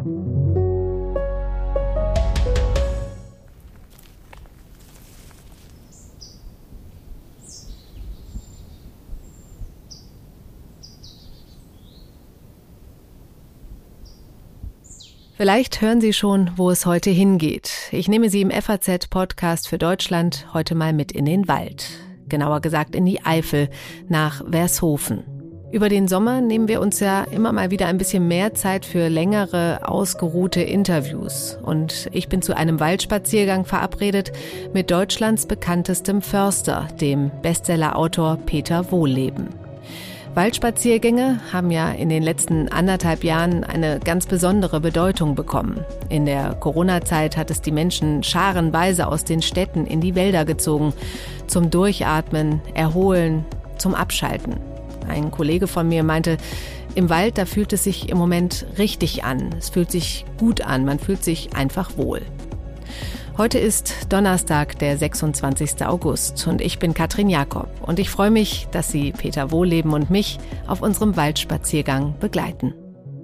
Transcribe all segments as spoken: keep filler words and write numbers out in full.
Vielleicht hören Sie schon, wo es heute hingeht. Ich nehme Sie im F A Z-Podcast für Deutschland heute mal mit in den Wald. Genauer gesagt in die Eifel, nach Vershofen. Über den Sommer nehmen wir uns ja immer mal wieder ein bisschen mehr Zeit für längere, ausgeruhte Interviews. Und ich bin zu einem Waldspaziergang verabredet mit Deutschlands bekanntestem Förster, dem Bestsellerautor Peter Wohlleben. Waldspaziergänge haben ja in den letzten anderthalb Jahren eine ganz besondere Bedeutung bekommen. In der Corona-Zeit hat es die Menschen scharenweise aus den Städten in die Wälder gezogen. Zum Durchatmen, Erholen, zum Abschalten. Ein Kollege von mir meinte, im Wald, da fühlt es sich im Moment richtig an. Es fühlt sich gut an, man fühlt sich einfach wohl. Heute ist Donnerstag, der sechsundzwanzigster August und ich bin Katrin Jakob und ich freue mich, dass Sie Peter Wohlleben und mich auf unserem Waldspaziergang begleiten.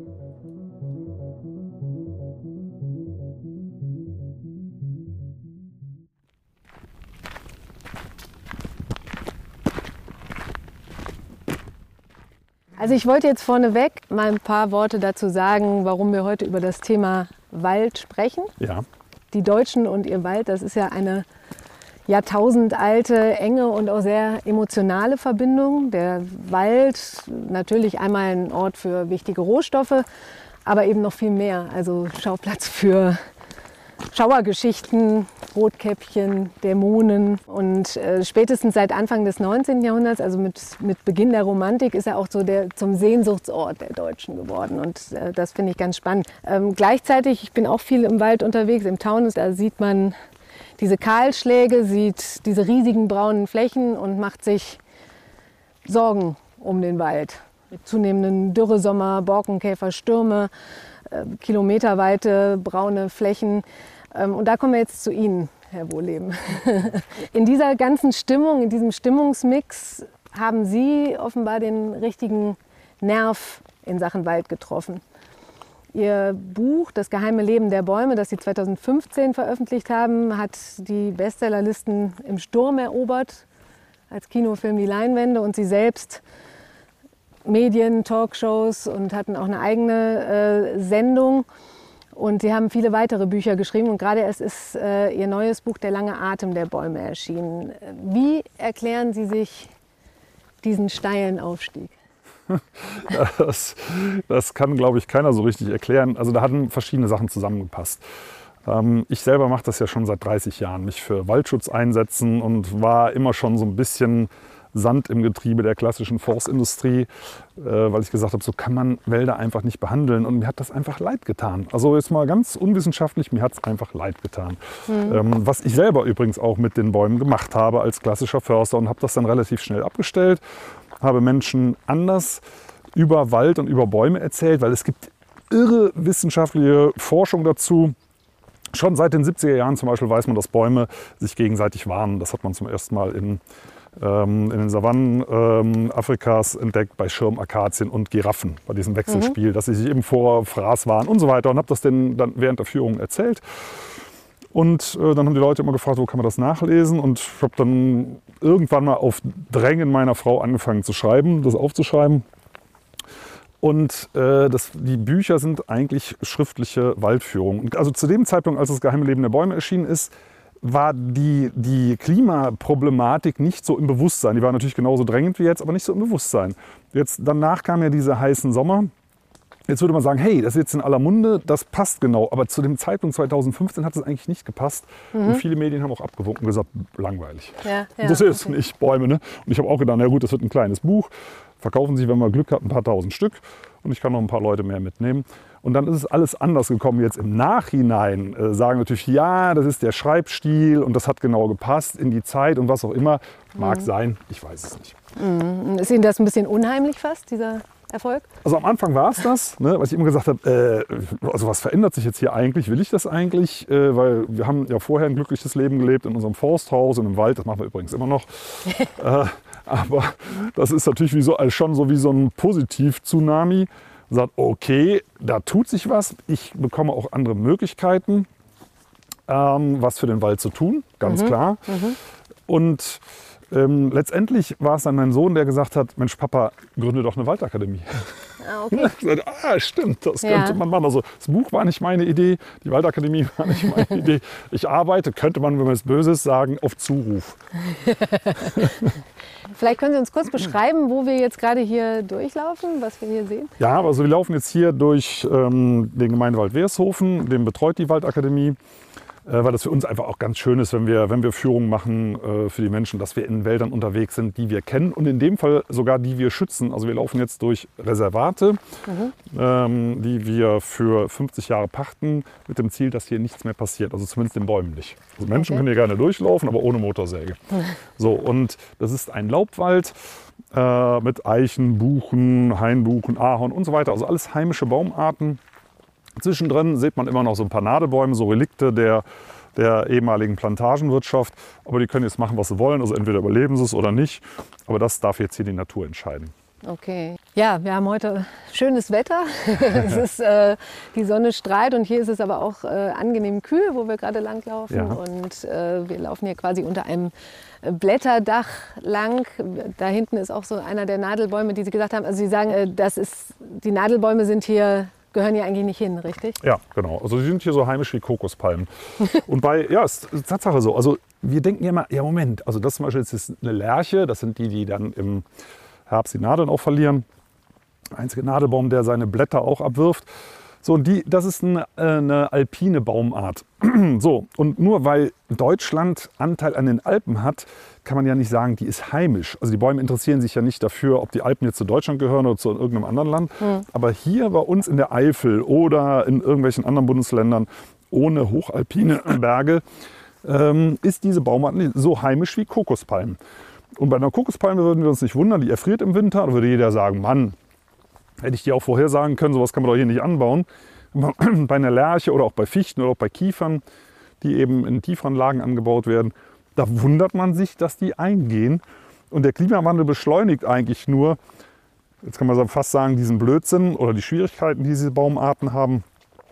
Also ich wollte jetzt vorneweg mal ein paar Worte dazu sagen, warum wir heute über das Thema Wald sprechen. Ja. Die Deutschen und ihr Wald, das ist ja eine jahrtausendalte, enge und auch sehr emotionale Verbindung. Der Wald, natürlich einmal ein Ort für wichtige Rohstoffe, aber eben noch viel mehr. Also Schauplatz für Schauergeschichten, Rotkäppchen, Dämonen. Und äh, spätestens seit Anfang des neunzehnten Jahrhunderts, also mit, mit Beginn der Romantik, ist er auch so der, zum Sehnsuchtsort der Deutschen geworden. Und äh, das finde ich ganz spannend. Ähm, gleichzeitig, ich bin auch viel im Wald unterwegs, im Taunus, da sieht man diese Kahlschläge, sieht diese riesigen braunen Flächen und macht sich Sorgen um den Wald. Mit zunehmenden Dürresommer, Borkenkäfer, Stürme, äh, kilometerweite braune Flächen. Ähm, und da kommen wir jetzt zu Ihnen, Herr Wohlleben. In dieser ganzen Stimmung, in diesem Stimmungsmix haben Sie offenbar den richtigen Nerv in Sachen Wald getroffen. Ihr Buch Das geheime Leben der Bäume, das Sie zweitausendfünfzehn veröffentlicht haben, hat die Bestsellerlisten im Sturm erobert, als Kinofilm die Leinwände, und Sie selbst Medien, Talkshows und hatten auch eine eigene äh, Sendung. Und Sie haben viele weitere Bücher geschrieben und gerade erst ist äh, Ihr neues Buch Der lange Atem der Bäume erschienen. Wie erklären Sie sich diesen steilen Aufstieg? Das, das kann, glaube ich, keiner so richtig erklären. Also da hatten verschiedene Sachen zusammengepasst. Ähm, ich selber mache das ja schon seit dreißig Jahren, mich für Waldschutz einsetzen, und war immer schon so ein bisschen Sand im Getriebe der klassischen Forstindustrie, äh, weil ich gesagt habe, so kann man Wälder einfach nicht behandeln, und mir hat das einfach leid getan. Also jetzt mal ganz unwissenschaftlich, mir hat es einfach leid getan. Mhm. Ähm, was ich selber übrigens auch mit den Bäumen gemacht habe als klassischer Förster, und habe das dann relativ schnell abgestellt, habe Menschen anders über Wald und über Bäume erzählt, weil es gibt irre wissenschaftliche Forschung dazu. Schon seit den siebziger Jahren zum Beispiel weiß man, dass Bäume sich gegenseitig warnen. Das hat man zum ersten Mal in in den Savannen ähm, Afrikas entdeckt bei Schirmakazien und Giraffen, bei diesem Wechselspiel, mhm. dass sie sich eben vor Fraß waren und so weiter, und habe das denen dann während der Führung erzählt. Und äh, dann haben die Leute immer gefragt, wo kann man das nachlesen, und ich habe dann irgendwann mal auf Drängen meiner Frau angefangen zu schreiben, das aufzuschreiben. Und äh, das, die Bücher sind eigentlich schriftliche Waldführungen. Also zu dem Zeitpunkt, als das geheime Leben der Bäume erschienen ist, war die, die Klimaproblematik nicht so im Bewusstsein. Die war natürlich genauso drängend wie jetzt, aber nicht so im Bewusstsein. Jetzt, danach kamen ja diese heißen Sommer. Jetzt würde man sagen, hey, das ist jetzt in aller Munde, das passt genau. Aber zu dem Zeitpunkt zweitausendfünfzehn hat es eigentlich nicht gepasst. Mhm. Und viele Medien haben auch abgewunken und gesagt, langweilig. Ja, ja, das ist okay. Nicht Bäume. Ne? Und ich habe auch gedacht, na gut, das wird ein kleines Buch. Verkaufen sich, wenn man Glück hat, ein paar tausend Stück. Und ich kann noch ein paar Leute mehr mitnehmen. Und dann ist es alles anders gekommen. Jetzt im Nachhinein äh, sagen natürlich, ja, das ist der Schreibstil und das hat genau gepasst in die Zeit und was auch immer. Mag mhm. sein, ich weiß es nicht. Mhm. Ist Ihnen das ein bisschen unheimlich fast, dieser Erfolg? Also am Anfang war es das, ne, weil ich immer gesagt habe, äh, also was verändert sich jetzt hier eigentlich? Will ich das eigentlich? Äh, weil wir haben ja vorher ein glückliches Leben gelebt in unserem Forsthaus und im Wald. Das machen wir übrigens immer noch. äh, aber das ist natürlich wie so, schon so wie so ein Positiv-Tsunami. und sagt, okay, da tut sich was, ich bekomme auch andere Möglichkeiten, ähm, was für den Wald zu tun, ganz mhm. klar. Mhm. Und ähm, letztendlich war es dann mein Sohn, der gesagt hat, Mensch Papa, gründe doch eine Waldakademie. Ah, okay. Gesagt, ah, stimmt, das ja. könnte man machen. Also das Buch war nicht meine Idee, die Waldakademie war nicht meine Idee. Ich arbeite, könnte man, wenn man es böse ist, sagen, auf Zuruf. Vielleicht können Sie uns kurz beschreiben, wo wir jetzt gerade hier durchlaufen, was wir hier sehen? Ja, also wir laufen jetzt hier durch ähm, den Gemeindewald Weershofen, den betreut die Waldakademie. Weil das für uns einfach auch ganz schön ist, wenn wir, wenn wir Führungen machen äh, für die Menschen, dass wir in Wäldern unterwegs sind, die wir kennen und in dem Fall sogar die wir schützen. Also wir laufen jetzt durch Reservate, mhm. ähm, die wir für fünfzig Jahre pachten, mit dem Ziel, dass hier nichts mehr passiert, also zumindest den Bäumen nicht. Also Menschen okay. können hier gerne durchlaufen, aber ohne Motorsäge. Mhm. So, und das ist ein Laubwald äh, mit Eichen, Buchen, Hainbuchen, Ahorn und so weiter, also alles heimische Baumarten. Zwischendrin sieht man immer noch so ein paar Nadelbäume, so Relikte der, der ehemaligen Plantagenwirtschaft. Aber die können jetzt machen, was sie wollen. Also entweder überleben sie es oder nicht. Aber das darf jetzt hier die Natur entscheiden. Okay. Ja, wir haben heute schönes Wetter. es ist, äh, die Sonne strahlt und hier ist es aber auch äh, angenehm kühl, wo wir gerade langlaufen. Ja. Und äh, wir laufen hier quasi unter einem Blätterdach lang. Da hinten ist auch so einer der Nadelbäume, die Sie gesagt haben. Also Sie sagen, äh, das ist, die Nadelbäume sind hier gehören ja eigentlich nicht hin, richtig? Ja, genau. Also die sind hier so heimisch wie Kokospalmen. Und bei, ja, ist Tatsache so. Also wir denken ja immer, ja Moment, also das zum Beispiel ist eine Lärche, das sind die, die dann im Herbst die Nadeln auch verlieren. Der einzige Nadelbaum, der seine Blätter auch abwirft. So, und die, das ist eine, eine alpine Baumart. So, und nur weil Deutschland Anteil an den Alpen hat, kann man ja nicht sagen, die ist heimisch. Also die Bäume interessieren sich ja nicht dafür, ob die Alpen jetzt zu Deutschland gehören oder zu irgendeinem anderen Land. Mhm. Aber hier bei uns in der Eifel oder in irgendwelchen anderen Bundesländern ohne hochalpine Berge ähm, ist diese Baumart so heimisch wie Kokospalmen. Und bei einer Kokospalme würden wir uns nicht wundern, die erfriert im Winter. Da würde jeder sagen, Mann, hätte ich dir auch vorher sagen können, sowas kann man doch hier nicht anbauen. Bei einer Lärche oder auch bei Fichten oder auch bei Kiefern, die eben in tieferen Lagen angebaut werden, da wundert man sich, dass die eingehen. Und der Klimawandel beschleunigt eigentlich nur, jetzt kann man fast sagen, diesen Blödsinn oder die Schwierigkeiten, die diese Baumarten haben,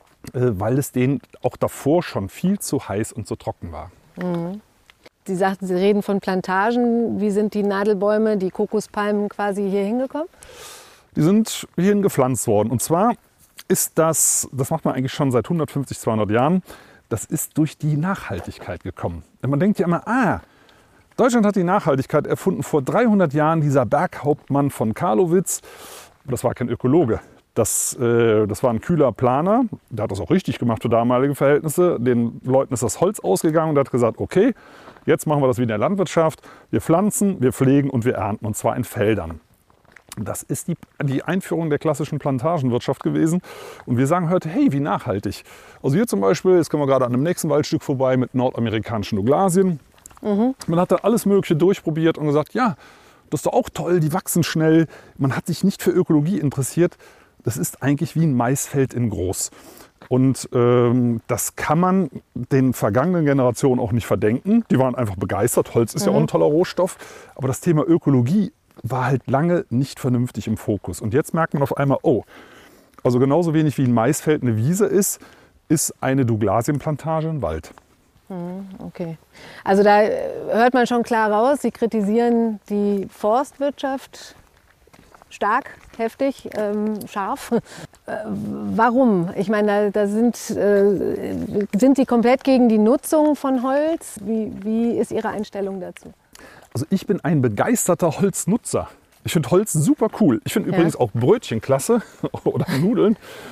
weil es denen auch davor schon viel zu heiß und zu trocken war. Mhm. Sie sagten, Sie reden von Plantagen. Wie sind die Nadelbäume, die Kokospalmen quasi hier hingekommen? Die sind hierhin gepflanzt worden. Und zwar ist das, das macht man eigentlich schon seit hundertfünfzig, zweihundert Jahren, das ist durch die Nachhaltigkeit gekommen. Und man denkt ja immer, ah, Deutschland hat die Nachhaltigkeit erfunden vor dreihundert Jahren, dieser Berghauptmann von Karlowitz. Das war kein Ökologe. Das, äh, das war ein kühler Planer, der hat das auch richtig gemacht für damalige Verhältnisse. Den Leuten ist das Holz ausgegangen und der hat gesagt, okay, jetzt machen wir das wie in der Landwirtschaft. Wir pflanzen, wir pflegen und wir ernten, und zwar in Feldern. Das ist die, die Einführung der klassischen Plantagenwirtschaft gewesen. Und wir sagen heute, hey, wie nachhaltig. Also hier zum Beispiel, jetzt kommen wir gerade an einem nächsten Waldstück vorbei mit nordamerikanischen Douglasien. Mhm. Man hat da alles Mögliche durchprobiert und gesagt, ja, das ist doch auch toll, die wachsen schnell. Man hat sich nicht für Ökologie interessiert. Das ist eigentlich wie ein Maisfeld in groß. Und ähm, das kann man den vergangenen Generationen auch nicht verdenken. Die waren einfach begeistert. Holz ist mhm. ja auch ein toller Rohstoff. Aber das Thema Ökologie war halt lange nicht vernünftig im Fokus. Und jetzt merkt man auf einmal, oh, also genauso wenig wie ein Maisfeld eine Wiese ist, ist eine Douglasienplantage ein Wald. Okay. Also da hört man schon klar raus, Sie kritisieren die Forstwirtschaft stark, heftig, ähm, scharf. Äh, warum? Ich meine, da, da sind, äh, sind Sie komplett gegen die Nutzung von Holz? Wie, wie ist Ihre Einstellung dazu? Also ich bin ein begeisterter Holznutzer. Ich finde Holz super cool. Ich finde ja. übrigens auch Brötchen klasse oder Nudeln.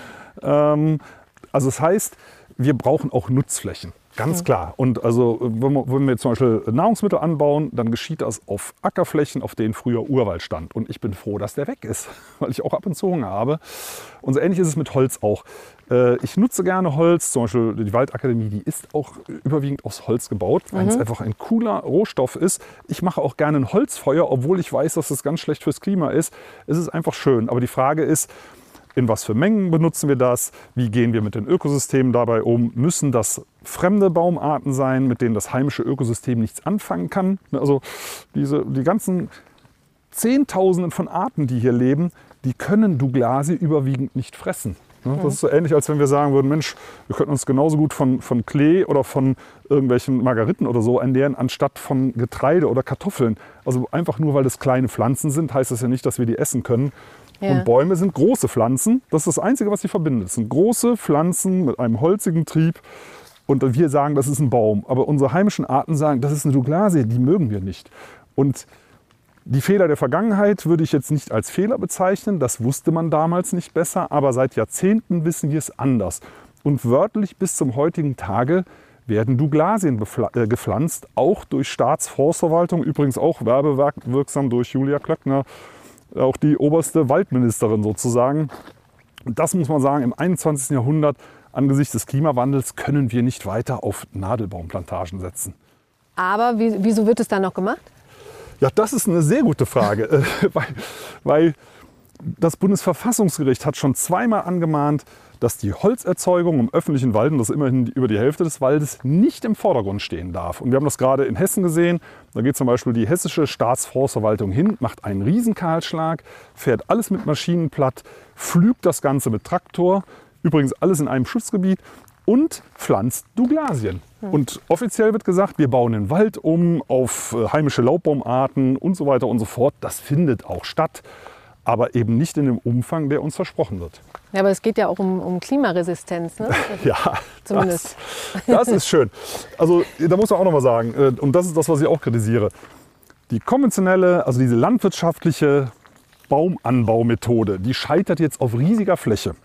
Ähm, also das heißt, wir brauchen auch Nutzflächen. Ganz klar. Und also, wenn wir, wenn wir zum Beispiel Nahrungsmittel anbauen, dann geschieht das auf Ackerflächen, auf denen früher Urwald stand. Und ich bin froh, dass der weg ist, weil ich auch ab und zu Hunger habe. Und so ähnlich ist es mit Holz auch. Ich nutze gerne Holz, zum Beispiel die Waldakademie, die ist auch überwiegend aus Holz gebaut, weil mhm. es einfach ein cooler Rohstoff ist. Ich mache auch gerne ein Holzfeuer, obwohl ich weiß, dass das ganz schlecht fürs Klima ist. Es ist einfach schön. Aber die Frage ist, in was für Mengen benutzen wir das? Wie gehen wir mit den Ökosystemen dabei um? Müssen das fremde Baumarten sein, mit denen das heimische Ökosystem nichts anfangen kann? Also diese, die ganzen Zehntausenden von Arten, die hier leben, die können Douglasie überwiegend nicht fressen. Das ist so ähnlich, als wenn wir sagen würden, Mensch, wir könnten uns genauso gut von, von Klee oder von irgendwelchen Margariten oder so ernähren, anstatt von Getreide oder Kartoffeln. Also einfach nur, weil das kleine Pflanzen sind, heißt das ja nicht, dass wir die essen können. Ja. Und Bäume sind große Pflanzen. Das ist das Einzige, was sie verbindet. Das sind große Pflanzen mit einem holzigen Trieb. Und wir sagen, das ist ein Baum. Aber unsere heimischen Arten sagen, das ist eine Douglasie, die mögen wir nicht. Und die Fehler der Vergangenheit würde ich jetzt nicht als Fehler bezeichnen, das wusste man damals nicht besser, aber seit Jahrzehnten wissen wir es anders. Und wörtlich bis zum heutigen Tage werden Douglasien äh, gepflanzt, auch durch Staatsforstverwaltung, übrigens auch werbewirksam durch Julia Klöckner, auch die oberste Waldministerin sozusagen. Und das muss man sagen, im einundzwanzigsten Jahrhundert angesichts des Klimawandels können wir nicht weiter auf Nadelbaumplantagen setzen. Aber wie, wieso wird es dann noch gemacht? Ja, das ist eine sehr gute Frage, weil, weil das Bundesverfassungsgericht hat schon zweimal angemahnt, dass die Holzerzeugung im öffentlichen Wald, und das ist immerhin über die Hälfte des Waldes, nicht im Vordergrund stehen darf. Und wir haben das gerade in Hessen gesehen. Da geht zum Beispiel die hessische Staatsforstverwaltung hin, macht einen Riesenkahlschlag, fährt alles mit Maschinen platt, pflügt das Ganze mit Traktor, übrigens alles in einem Schutzgebiet, und pflanzt Douglasien. Hm. Und offiziell wird gesagt, wir bauen den Wald um auf heimische Laubbaumarten und so weiter und so fort. Das findet auch statt, aber eben nicht in dem Umfang, der uns versprochen wird. Ja, aber es geht ja auch um, um Klimaresistenz, ne? Ja, zumindest. Das, das ist schön. Also da muss man auch noch mal sagen, und das ist das, was ich auch kritisiere, die konventionelle, also diese landwirtschaftliche Baumanbaumethode, die scheitert jetzt auf riesiger Fläche.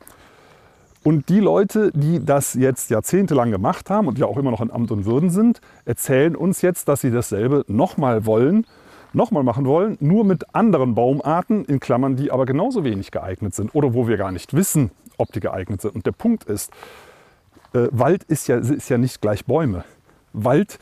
Und die Leute, die das jetzt jahrzehntelang gemacht haben und ja auch immer noch in Amt und Würden sind, erzählen uns jetzt, dass sie dasselbe nochmal wollen, nochmal machen wollen, nur mit anderen Baumarten, in Klammern, die aber genauso wenig geeignet sind oder wo wir gar nicht wissen, ob die geeignet sind. Und der Punkt ist, äh, Wald ist ja, ist ja nicht gleich Bäume. Wald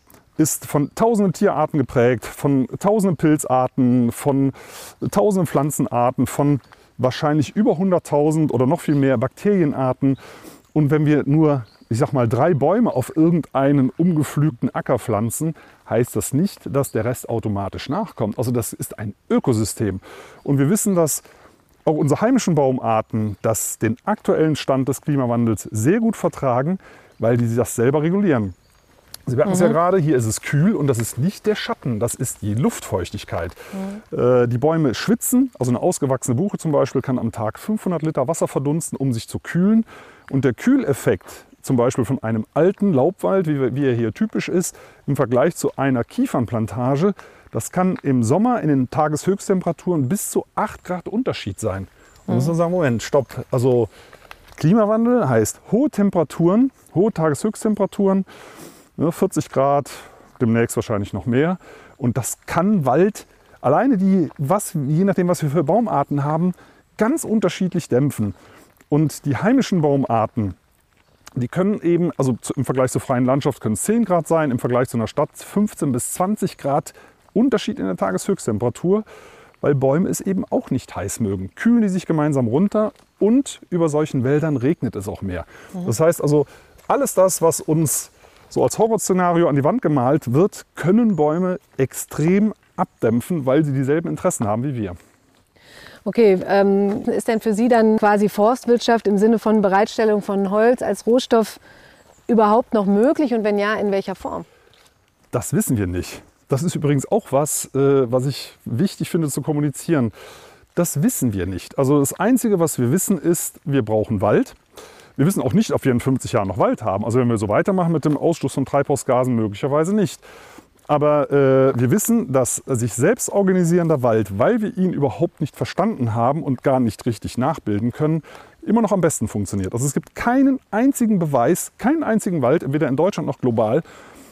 ist von tausenden Tierarten geprägt, von tausenden Pilzarten, von tausenden Pflanzenarten, von wahrscheinlich über hunderttausend oder noch viel mehr Bakterienarten. Und wenn wir nur, ich sag mal, drei Bäume auf irgendeinen umgepflügten Acker pflanzen, heißt das nicht, dass der Rest automatisch nachkommt. Also das ist ein Ökosystem. Und wir wissen, dass auch unsere heimischen Baumarten das den aktuellen Stand des Klimawandels sehr gut vertragen, weil die das selber regulieren. Sie merken es mhm. ja gerade, hier ist es kühl und das ist nicht der Schatten, das ist die Luftfeuchtigkeit. Mhm. Äh, die Bäume schwitzen, also eine ausgewachsene Buche zum Beispiel kann am Tag fünfhundert Liter Wasser verdunsten, um sich zu kühlen. Und der Kühleffekt zum Beispiel von einem alten Laubwald, wie, wie er hier typisch ist, im Vergleich zu einer Kiefernplantage, das kann im Sommer in den Tageshöchsttemperaturen bis zu acht Grad Unterschied sein. Und mhm. muss man sagen, Moment, stopp. Also Klimawandel heißt hohe Temperaturen, hohe Tageshöchsttemperaturen, vierzig Grad, demnächst wahrscheinlich noch mehr. Und das kann Wald, alleine die, was, je nachdem, was wir für Baumarten haben, ganz unterschiedlich dämpfen. Und die heimischen Baumarten, die können eben, also im Vergleich zur freien Landschaft können es zehn Grad sein, im Vergleich zu einer Stadt fünfzehn bis zwanzig Grad Unterschied in der Tageshöchsttemperatur, weil Bäume es eben auch nicht heiß mögen. Kühlen die sich gemeinsam runter und über solchen Wäldern regnet es auch mehr. Mhm. Das heißt also, alles das, was uns so als Horrorszenario an die Wand gemalt wird, können Bäume extrem abdämpfen, weil sie dieselben Interessen haben wie wir. Okay, ähm, ist denn für Sie dann quasi Forstwirtschaft im Sinne von Bereitstellung von Holz als Rohstoff überhaupt noch möglich und wenn ja, in welcher Form? Das wissen wir nicht. Das ist übrigens auch was, äh, was ich wichtig finde zu kommunizieren. Das wissen wir nicht. Also das Einzige, was wir wissen, ist, wir brauchen Wald. Wir wissen auch nicht, ob wir in fünfzig Jahren noch Wald haben. Also wenn wir so weitermachen mit dem Ausstoß von Treibhausgasen, möglicherweise nicht. Aber äh, wir wissen, dass sich selbst organisierender Wald, weil wir ihn überhaupt nicht verstanden haben und gar nicht richtig nachbilden können, immer noch am besten funktioniert. Also es gibt keinen einzigen Beweis, keinen einzigen Wald, weder in Deutschland noch global,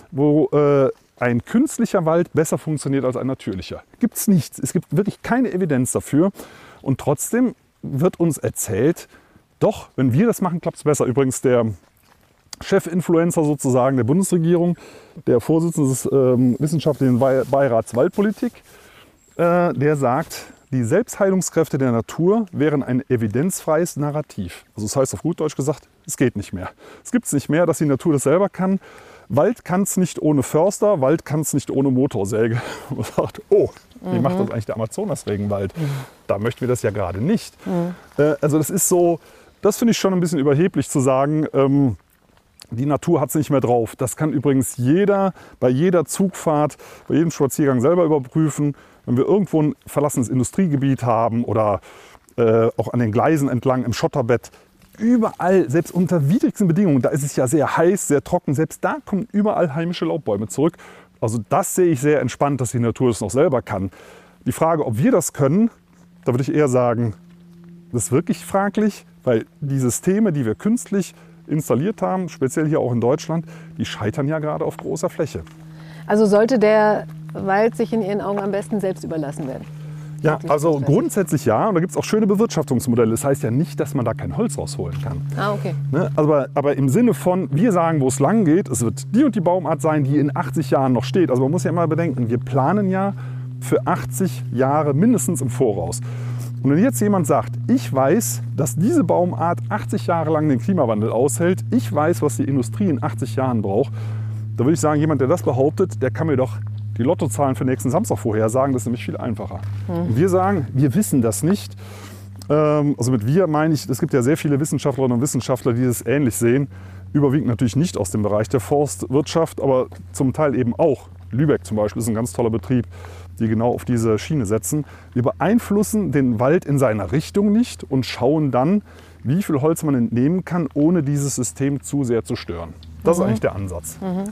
wo äh, ein künstlicher Wald besser funktioniert als ein natürlicher. Gibt es nichts. Es gibt wirklich keine Evidenz dafür. Und trotzdem wird uns erzählt, doch, wenn wir das machen, klappt es besser. Übrigens der Chefinfluencer sozusagen der Bundesregierung, der Vorsitzende des ähm, Wissenschaftlichen Beirats Waldpolitik, äh, der sagt, die Selbstheilungskräfte der Natur wären ein evidenzfreies Narrativ. Also das heißt auf gut Deutsch gesagt, es geht nicht mehr. Es gibt es nicht mehr, dass die Natur das selber kann. Wald kann es nicht ohne Förster, Wald kann es nicht ohne Motorsäge. Und man sagt, oh, wie mhm. macht das eigentlich der Amazonas-Regenwald? Mhm. Da möchten wir das ja gerade nicht. Mhm. Äh, also das ist so, das finde ich schon ein bisschen überheblich zu sagen, ähm, die Natur hat es nicht mehr drauf. Das kann übrigens jeder bei jeder Zugfahrt, bei jedem Spaziergang selber überprüfen. Wenn wir irgendwo ein verlassenes Industriegebiet haben oder äh, auch an den Gleisen entlang im Schotterbett, überall, selbst unter widrigsten Bedingungen, da ist es ja sehr heiß, sehr trocken, selbst da kommen überall heimische Laubbäume zurück. Also das sehe ich sehr entspannt, dass die Natur es noch selber kann. Die Frage, ob wir das können, da würde ich eher sagen, das ist wirklich fraglich, weil die Systeme, die wir künstlich installiert haben, speziell hier auch in Deutschland, die scheitern ja gerade auf großer Fläche. Also sollte der Wald sich in Ihren Augen am besten selbst überlassen werden? Ja, also grundsätzlich ja. Und da gibt es auch schöne Bewirtschaftungsmodelle. Das heißt ja nicht, dass man da kein Holz rausholen kann. Ah, okay. Ne? Aber, aber im Sinne von, wir sagen, wo es lang geht, es wird die und die Baumart sein, die in achtzig Jahren noch steht. Also man muss ja immer bedenken, wir planen ja für achtzig Jahre mindestens im Voraus. Und wenn jetzt jemand sagt, ich weiß, dass diese Baumart achtzig Jahre lang den Klimawandel aushält, ich weiß, was die Industrie in achtzig Jahren braucht, da würde ich sagen, jemand, der das behauptet, der kann mir doch die Lottozahlen für nächsten Samstag vorhersagen. Das ist nämlich viel einfacher. Mhm. Und wir sagen, wir wissen das nicht. Ähm, also mit wir meine ich, es gibt ja sehr viele Wissenschaftlerinnen und Wissenschaftler, die das ähnlich sehen. Überwiegend natürlich nicht aus dem Bereich der Forstwirtschaft, aber zum Teil eben auch. Lübeck zum Beispiel ist ein ganz toller Betrieb, die genau auf diese Schiene setzen. Wir beeinflussen den Wald in seiner Richtung nicht und schauen dann, wie viel Holz man entnehmen kann, ohne dieses System zu sehr zu stören. Das mhm. ist eigentlich der Ansatz. Mhm.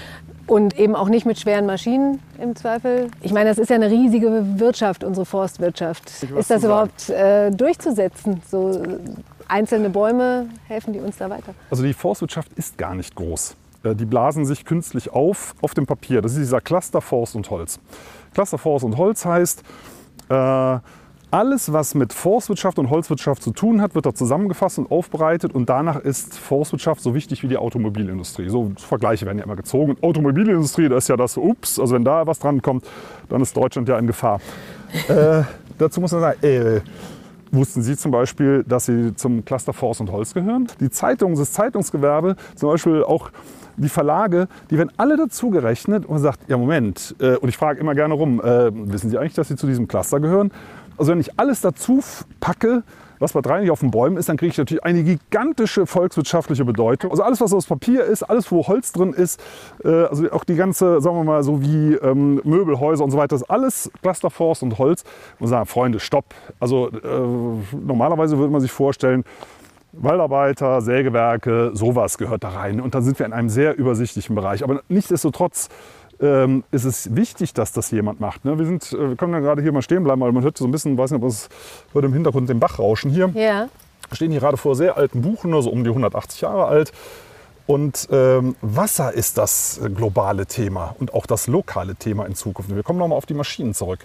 Und eben auch nicht mit schweren Maschinen im Zweifel. Ich meine, das ist ja eine riesige Wirtschaft, unsere Forstwirtschaft. Ist das überhaupt äh, durchzusetzen? So äh, einzelne Bäume, helfen die uns da weiter? Also die Forstwirtschaft ist gar nicht groß. Äh, die blasen sich künstlich auf auf dem Papier. Das ist dieser Cluster Forst und Holz. Cluster Forst und Holz heißt, äh, alles, was mit Forstwirtschaft und Holzwirtschaft zu tun hat, wird da zusammengefasst und aufbereitet. Und danach ist Forstwirtschaft so wichtig wie die Automobilindustrie. So Vergleiche werden ja immer gezogen. Und Automobilindustrie, das ist ja das, ups, also wenn da was dran kommt, dann ist Deutschland ja in Gefahr. äh, dazu muss man sagen, äh, wussten Sie zum Beispiel, dass Sie zum Cluster Forst und Holz gehören? Die Zeitung, das Zeitungsgewerbe, zum Beispiel auch die Verlage, die werden alle dazu gerechnet und man sagt, ja Moment, äh, und ich frage immer gerne rum, äh, wissen Sie eigentlich, dass Sie zu diesem Cluster gehören? Also wenn ich alles dazu packe, was bei drei nicht auf den Bäumen ist, dann kriege ich natürlich eine gigantische volkswirtschaftliche Bedeutung. Also alles, was aus Papier ist, alles, wo Holz drin ist, äh, also auch die ganze, sagen wir mal, so wie ähm, Möbelhäuser und so weiter, das ist alles Cluster Forst und Holz. Und sagen, Freunde, stopp. Also äh, normalerweise würde man sich vorstellen, Waldarbeiter, Sägewerke, sowas gehört da rein. Und dann sind wir in einem sehr übersichtlichen Bereich. Aber nichtsdestotrotz ähm, ist es wichtig, dass das jemand macht. Ne? Wir, sind, äh, wir können ja gerade hier mal stehen bleiben, weil man hört so ein bisschen, weiß nicht, ob es hört im Hintergrund den Bach rauschen hier. Ja. Wir stehen hier gerade vor sehr alten Buchen, also um die hundertachtzig Jahre alt. Und ähm, Wasser ist das globale Thema und auch das lokale Thema in Zukunft. Wir kommen nochmal auf die Maschinen zurück.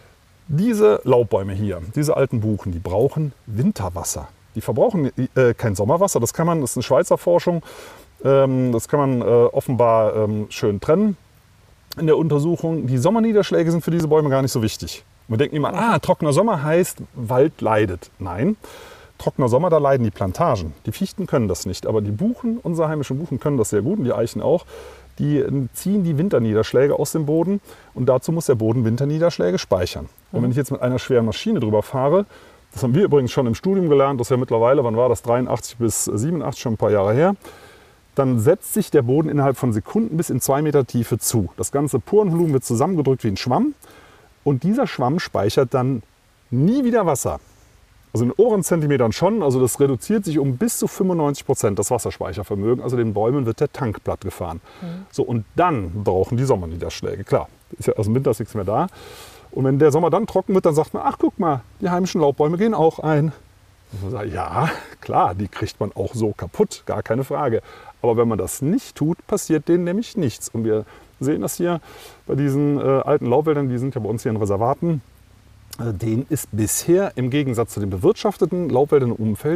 Diese Laubbäume hier, diese alten Buchen, die brauchen Winterwasser. Die verbrauchen äh, kein Sommerwasser. Das kann man, das ist eine Schweizer Forschung, ähm, das kann man äh, offenbar ähm, schön trennen in der Untersuchung. Die Sommerniederschläge sind für diese Bäume gar nicht so wichtig. Wir denken immer, ah, trockener Sommer heißt, Wald leidet. Nein, trockener Sommer, da leiden die Plantagen. Die Fichten können das nicht, aber die Buchen, unsere heimischen Buchen können das sehr gut und die Eichen auch. Die ziehen die Winterniederschläge aus dem Boden und dazu muss der Boden Winterniederschläge speichern. Und wenn ich jetzt mit einer schweren Maschine drüber fahre, das haben wir übrigens schon im Studium gelernt, das ist ja mittlerweile, wann war das, dreiundachtzig bis siebenundachtzig, schon ein paar Jahre her. Dann setzt sich der Boden innerhalb von Sekunden bis in zwei Meter Tiefe zu. Das ganze Porenvolumen wird zusammengedrückt wie ein Schwamm und dieser Schwamm speichert dann nie wieder Wasser. Also in Ohrenzentimetern schon, also das reduziert sich um bis zu fünfundneunzig Prozent das Wasserspeichervermögen. Also den Bäumen wird der Tank platt gefahren. Mhm. So, und dann brauchen die Sommerniederschläge. Klar, ist ja, also im Winter ist nichts mehr da. Und wenn der Sommer dann trocken wird, dann sagt man, ach guck mal, die heimischen Laubbäume gehen auch ein. Und man sagt, ja, klar, die kriegt man auch so kaputt, gar keine Frage. Aber wenn man das nicht tut, passiert denen nämlich nichts. Und wir sehen das hier bei diesen äh, alten Laubwäldern, die sind ja bei uns hier in Reservaten. Äh, denen ist bisher im Gegensatz zu den bewirtschafteten Laubwäldern im Umfeld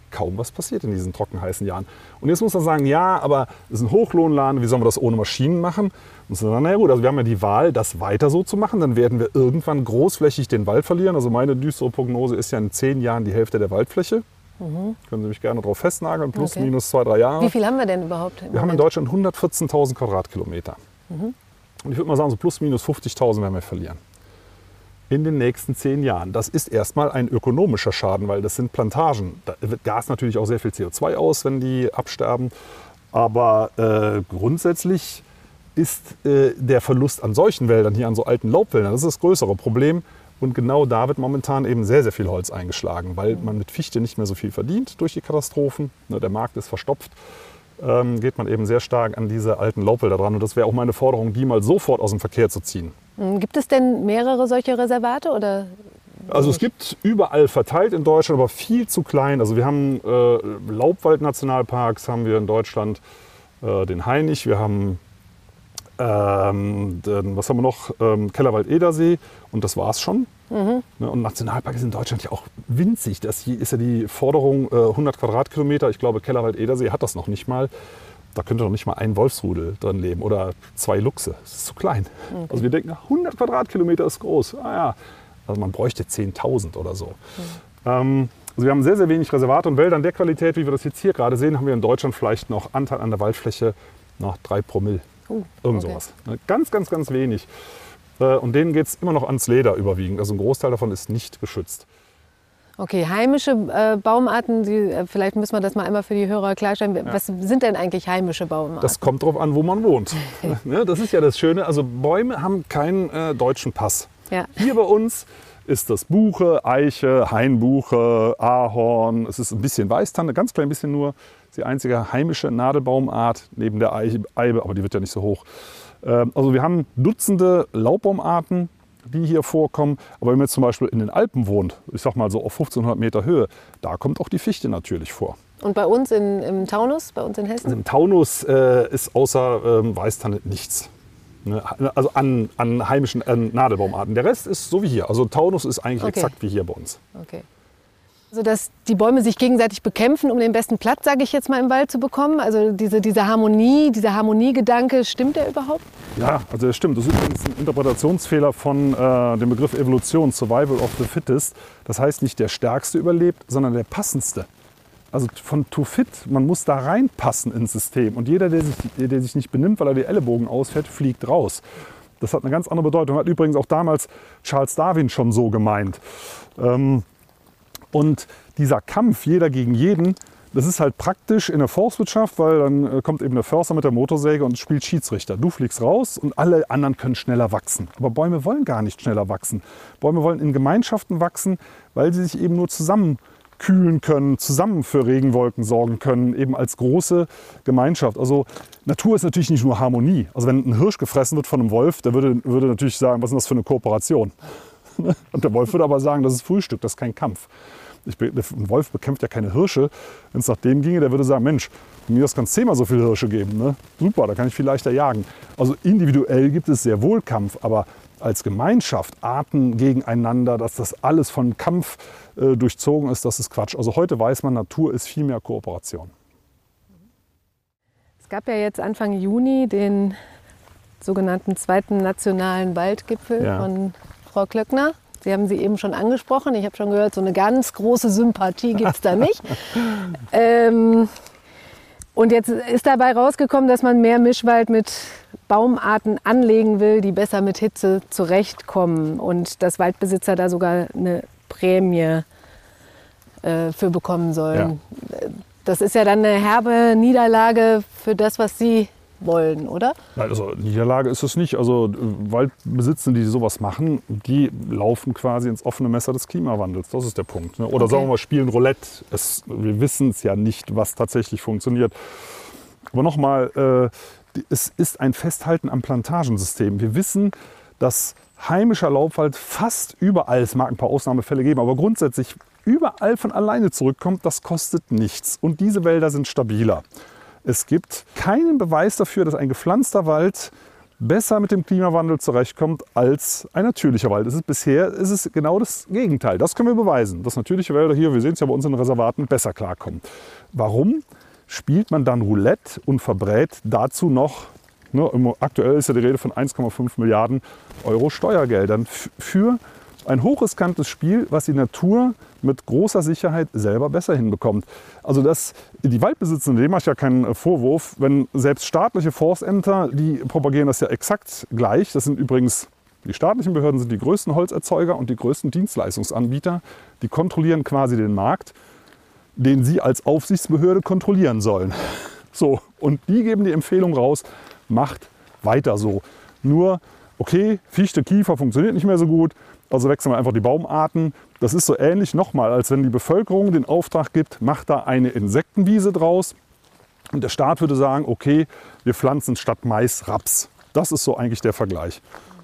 kaum was passiert in diesen trocken heißen Jahren. Und jetzt muss man sagen, ja, aber es ist ein Hochlohnladen, wie sollen wir das ohne Maschinen machen? Und so, naja gut, also wir haben ja die Wahl, das weiter so zu machen, dann werden wir irgendwann großflächig den Wald verlieren. Also meine düstere Prognose ist ja in zehn Jahren die Hälfte der Waldfläche. Mhm. Können Sie mich gerne darauf festnageln, plus okay. minus zwei, drei Jahre. Wie viel haben wir denn überhaupt? Wir Moment? haben in Deutschland hundertvierzehntausend Quadratkilometer. Mhm. Und ich würde mal sagen, so plus minus fünfzigtausend werden wir verlieren. In den nächsten zehn Jahren. Das ist erstmal ein ökonomischer Schaden, weil das sind Plantagen. Da wird Gas natürlich auch sehr viel C O zwei aus, wenn die absterben. Aber äh, grundsätzlich ist äh, der Verlust an solchen Wäldern, hier an so alten Laubwäldern, das ist das größere Problem. Und genau da wird momentan eben sehr, sehr viel Holz eingeschlagen, weil man mit Fichte nicht mehr so viel verdient durch die Katastrophen. Der Markt ist verstopft. Ähm, geht man eben sehr stark an diese alten Laubwälder dran. Und das wäre auch meine Forderung, die mal sofort aus dem Verkehr zu ziehen. Gibt es denn mehrere solche Reservate? Oder also es gibt überall verteilt in Deutschland, aber viel zu klein. Also wir haben äh, Laubwald-Nationalparks haben wir in Deutschland, äh, den Hainich, wir haben ähm, den, was haben wir noch? Ähm, Kellerwald-Edersee und das war's schon. Mhm. Und Nationalpark ist in Deutschland ja auch winzig. Das hier ist ja die Forderung äh, hundert Quadratkilometer. Ich glaube, Kellerwald-Edersee hat das noch nicht mal. Da könnte noch nicht mal ein Wolfsrudel drin leben oder zwei Luchse. Das ist zu klein. Okay. Also wir denken, hundert Quadratkilometer ist groß. Ah ja. Also man bräuchte zehntausend oder so. Mhm. Ähm, also wir haben sehr, sehr wenig Reservate und Wälder in der Qualität, wie wir das jetzt hier gerade sehen, haben wir in Deutschland vielleicht noch Anteil an der Waldfläche noch drei Promille. Uh, Irgend okay. sowas. Ganz, ganz, ganz wenig. Und denen geht es immer noch ans Leder überwiegend. Also ein Großteil davon ist nicht geschützt. Okay, heimische äh, Baumarten, die, äh, vielleicht müssen wir das mal einmal für die Hörer klarstellen. Ja. Was sind denn eigentlich heimische Baumarten? Das kommt darauf an, wo man wohnt. Ja, das ist ja das Schöne. Also Bäume haben keinen äh, deutschen Pass. Ja. Hier bei uns ist das Buche, Eiche, Hainbuche, Ahorn. Es ist ein bisschen Weißtanne, ganz klein bisschen nur. Das ist die einzige heimische Nadelbaumart neben der Eiche, Eibe, aber die wird ja nicht so hoch. Also wir haben Dutzende Laubbaumarten, die hier vorkommen. Aber wenn man jetzt zum Beispiel in den Alpen wohnt, ich sag mal so auf fünfzehnhundert Meter Höhe, da kommt auch die Fichte natürlich vor. Und bei uns in, im Taunus, bei uns in Hessen? Also im Taunus äh, ist außer ähm, Weißtanne nichts. Ne? Also an, an heimischen äh, Nadelbaumarten. Der Rest ist so wie hier. Also Taunus ist eigentlich okay. exakt wie hier bei uns. Okay. Also dass die Bäume sich gegenseitig bekämpfen, um den besten Platz, sage ich jetzt mal, im Wald zu bekommen. Also diese, diese Harmonie, dieser Harmoniegedanke, stimmt der überhaupt? Ja, also das stimmt. Das ist übrigens ein Interpretationsfehler von äh, dem Begriff Evolution, Survival of the Fittest. Das heißt nicht der Stärkste überlebt, sondern der Passendste. Also von to fit, man muss da reinpassen ins System. Und jeder, der sich, der sich nicht benimmt, weil er die Ellenbogen ausfährt, fliegt raus. Das hat eine ganz andere Bedeutung. Hat übrigens auch damals Charles Darwin schon so gemeint. Ähm, Und dieser Kampf, jeder gegen jeden, das ist halt praktisch in der Forstwirtschaft, weil dann kommt eben der Förster mit der Motorsäge und spielt Schiedsrichter. Du fliegst raus und alle anderen können schneller wachsen. Aber Bäume wollen gar nicht schneller wachsen. Bäume wollen in Gemeinschaften wachsen, weil sie sich eben nur zusammen kühlen können, zusammen für Regenwolken sorgen können, eben als große Gemeinschaft. Also Natur ist natürlich nicht nur Harmonie. Also wenn ein Hirsch gefressen wird von einem Wolf, der würde, würde natürlich sagen, was ist das für eine Kooperation? Und der Wolf würde aber sagen, das ist Frühstück, das ist kein Kampf. Ich, ein Wolf bekämpft ja keine Hirsche. Wenn es nach dem ginge, der würde sagen, Mensch, mir kann es zehnmal so viele Hirsche geben. Ne? Super, da kann ich viel leichter jagen. Also individuell gibt es sehr wohl Kampf, aber als Gemeinschaft, Arten gegeneinander, dass das alles von Kampf äh, durchzogen ist, das ist Quatsch. Also heute weiß man, Natur ist viel mehr Kooperation. Es gab ja jetzt Anfang Juni den sogenannten zweiten nationalen Waldgipfel ja. von Frau Klöckner. Sie haben sie eben schon angesprochen. Ich habe schon gehört, so eine ganz große Sympathie gibt es da nicht. ähm, und jetzt ist dabei rausgekommen, dass man mehr Mischwald mit Baumarten anlegen will, die besser mit Hitze zurechtkommen. Und dass Waldbesitzer da sogar eine Prämie äh, für bekommen sollen. Ja. Das ist ja dann eine herbe Niederlage für das, was Sie wollen, oder? Also Niederlage ist es nicht. Also Waldbesitzer, die sowas machen, die laufen quasi ins offene Messer des Klimawandels. Das ist der Punkt. Ne? Oder okay. sagen wir mal, spielen Roulette. Es, wir wissen es ja nicht, was tatsächlich funktioniert. Aber nochmal, äh, es ist ein Festhalten am Plantagensystem. Wir wissen, dass heimischer Laubwald fast überall, es mag ein paar Ausnahmefälle geben, aber grundsätzlich überall von alleine zurückkommt. Das kostet nichts. Und diese Wälder sind stabiler. Es gibt keinen Beweis dafür, dass ein gepflanzter Wald besser mit dem Klimawandel zurechtkommt als ein natürlicher Wald. Es ist bisher ist es genau das Gegenteil. Das können wir beweisen, dass natürliche Wälder hier, wir sehen es ja bei uns in den Reservaten, besser klarkommen. Warum spielt man dann Roulette und verbrät dazu noch, ne, aktuell ist ja die Rede von eins Komma fünf Milliarden Euro Steuergeldern für ein hochriskantes Spiel, was die Natur mit großer Sicherheit selber besser hinbekommt. Also das, die Waldbesitzenden, dem mache ich ja keinen Vorwurf, wenn selbst staatliche Forstämter, die propagieren das ja exakt gleich. Das sind übrigens, die staatlichen Behörden sind die größten Holzerzeuger und die größten Dienstleistungsanbieter. Die kontrollieren quasi den Markt, den sie als Aufsichtsbehörde kontrollieren sollen. So, und die geben die Empfehlung raus, macht weiter so. Nur, okay, Fichte, Kiefer funktioniert nicht mehr so gut, also wechseln wir einfach die Baumarten. Das ist so ähnlich nochmal, als wenn die Bevölkerung den Auftrag gibt, macht da eine Insektenwiese draus. Und der Staat würde sagen, okay, wir pflanzen statt Mais Raps. Das ist so eigentlich der Vergleich.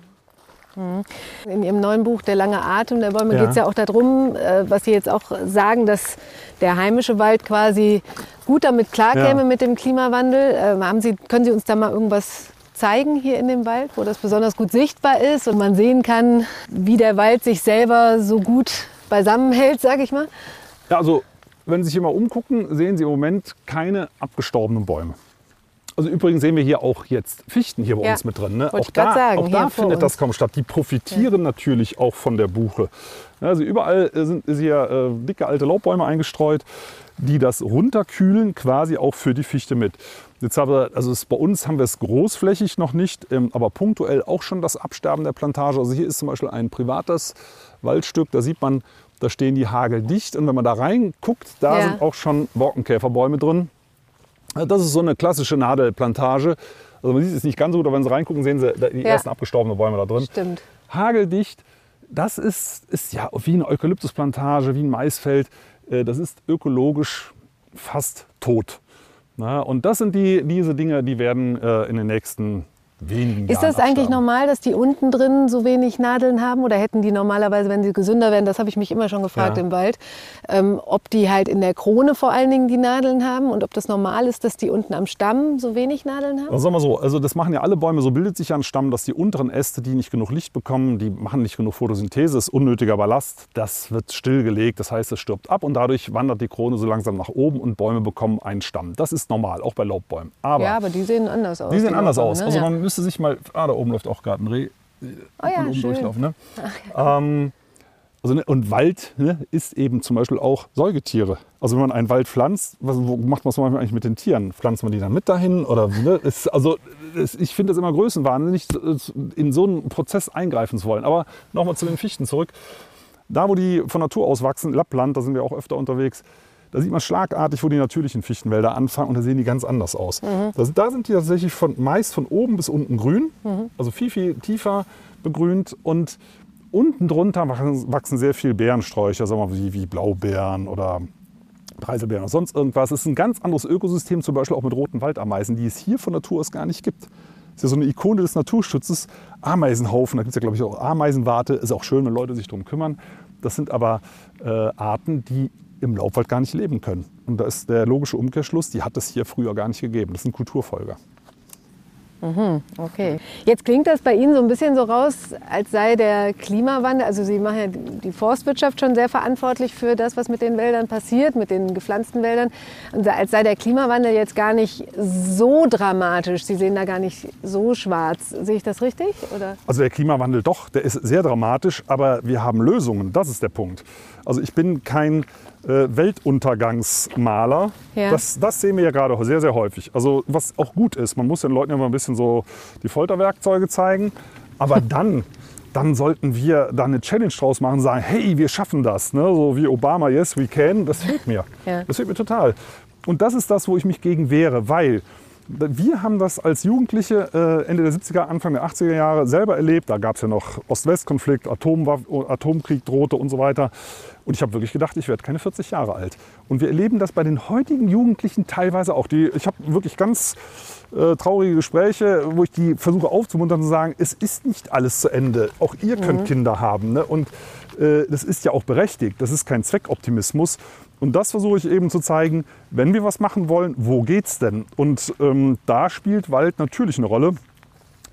In Ihrem neuen Buch Der lange Atem der Bäume Ja. geht es ja auch darum, äh, was Sie jetzt auch sagen, dass der heimische Wald quasi gut damit klarkäme Ja. mit dem Klimawandel. Ähm, haben Sie, können Sie uns da mal irgendwas zeigen hier in dem Wald, wo das besonders gut sichtbar ist und man sehen kann, wie der Wald sich selber so gut beisammenhält, sage ich mal? Ja, also wenn Sie sich hier mal umgucken, sehen Sie im Moment keine abgestorbenen Bäume. Also übrigens sehen wir hier auch jetzt Fichten hier bei Ja, uns mit drin. Ne? wollte Auch ich grad da, sagen, auch hier da vor findet uns. das kaum statt. Die profitieren natürlich auch von der Buche. Also überall sind ist hier äh, dicke alte Laubbäume eingestreut, die das runterkühlen, quasi auch für die Fichte mit. Jetzt haben wir, also es, bei uns haben wir es großflächig noch nicht, ähm, aber punktuell auch schon das Absterben der Plantage. Also hier ist zum Beispiel ein privates Waldstück, da sieht man, da stehen die hageldicht. Und wenn man da reinguckt, da Ja. sind auch schon Borkenkäferbäume drin. Das ist so eine klassische Nadelplantage. Also man sieht es nicht ganz so gut, aber wenn Sie reingucken, sehen Sie die Ja. ersten abgestorbenen Bäume da drin. Stimmt. Hageldicht, das ist, ist ja wie eine Eukalyptusplantage, wie ein Maisfeld. Äh, Das ist ökologisch fast tot. Na, und das sind die, diese Dinge, die werden äh, in den nächsten wenigen Ist Jahren das eigentlich absterben. normal, dass die unten drin so wenig Nadeln haben? Oder hätten die normalerweise, wenn sie gesünder werden, das habe ich mich immer schon gefragt Ja. im Wald, ähm, ob die halt in der Krone vor allen Dingen die Nadeln haben und ob das normal ist, dass die unten am Stamm so wenig Nadeln haben? Also sagen wir so, also das machen ja alle Bäume, so bildet sich ja ein Stamm, dass die unteren Äste, die nicht genug Licht bekommen, die machen nicht genug Photosynthese, ist unnötiger Ballast, das wird stillgelegt, das heißt, es stirbt ab und dadurch wandert die Krone so langsam nach oben und Bäume bekommen einen Stamm. Das ist normal, auch bei Laubbäumen. Aber Ja, aber die sehen anders aus. die sehen anders Laubbäume, aus. ne? Also Ja. man müsste sich mal, ah, da oben läuft auch gerade ein Reh, Oh ja, und oben schön. durchlaufen. Ne? Ähm, also, ne, und Wald ne, ist eben zum Beispiel auch Säugetiere. Also wenn man einen Wald pflanzt, was wo macht man es eigentlich mit den Tieren? Pflanzt man die dann mit dahin? Oder, ne? es, also, es, ich finde das immer größenwahnsinnig, in so einen Prozess eingreifen zu wollen. Aber nochmal zu den Fichten zurück. Da, wo die von Natur aus wachsen, Lappland, da sind wir auch öfter unterwegs, da sieht man schlagartig, wo die natürlichen Fichtenwälder anfangen und da sehen die ganz anders aus. Mhm. Das, da sind die tatsächlich von, meist von oben bis unten grün, mhm. also viel, viel tiefer begrünt und unten drunter wachsen, wachsen sehr viel Beerensträucher, sagen wir mal, wie, wie Blaubeeren oder Preiselbeeren oder sonst irgendwas. Es ist ein ganz anderes Ökosystem, zum Beispiel auch mit roten Waldameisen, die es hier von Natur aus gar nicht gibt. Das ist ja so eine Ikone des Naturschutzes. Ameisenhaufen, da gibt es ja, glaube ich, auch Ameisenwarte. Ist auch schön, wenn Leute sich darum kümmern. Das sind aber äh, Arten, die im Laubwald gar nicht leben können. Und da ist der logische Umkehrschluss, die hat es hier früher gar nicht gegeben. Das sind Kulturfolger. Mhm, okay. Jetzt klingt das bei Ihnen so ein bisschen so raus, als sei der Klimawandel, also Sie machen ja die Forstwirtschaft schon sehr verantwortlich für das, was mit den Wäldern passiert, mit den gepflanzten Wäldern. Und als sei der Klimawandel jetzt gar nicht so dramatisch. Sie sehen da gar nicht so schwarz. Sehe ich das richtig? Oder? Also der Klimawandel doch, der ist sehr dramatisch, aber wir haben Lösungen. Das ist der Punkt. Also ich bin kein äh, Weltuntergangsmaler. Ja. Das, das sehen wir ja gerade sehr, sehr häufig. Also was auch gut ist, man muss den Leuten ja mal ein bisschen so die Folterwerkzeuge zeigen. Aber dann, dann sollten wir da eine Challenge draus machen und sagen, hey, wir schaffen das. Ne? So wie Obama, yes, we can. Das fehlt mir. Ja. Das fehlt mir total. Und das ist das, wo ich mich gegen wehre, weil wir haben das als Jugendliche äh, Ende der siebziger, Anfang der achtziger Jahre selber erlebt. Da gab es ja noch Ost-West-Konflikt, Atomwaff- Atomkrieg drohte und so weiter. Und ich habe wirklich gedacht, ich werde keine vierzig Jahre alt. Und wir erleben das bei den heutigen Jugendlichen teilweise auch. Die, ich habe wirklich ganz äh, traurige Gespräche, wo ich die versuche aufzumuntern und zu sagen, es ist nicht alles zu Ende. Auch ihr könnt mhm. Kinder haben. Ne? Und äh, das ist ja auch berechtigt. Das ist kein Zweckoptimismus. Und das versuche ich eben zu zeigen, wenn wir was machen wollen, wo geht's denn? Und ähm, da spielt Wald natürlich eine Rolle.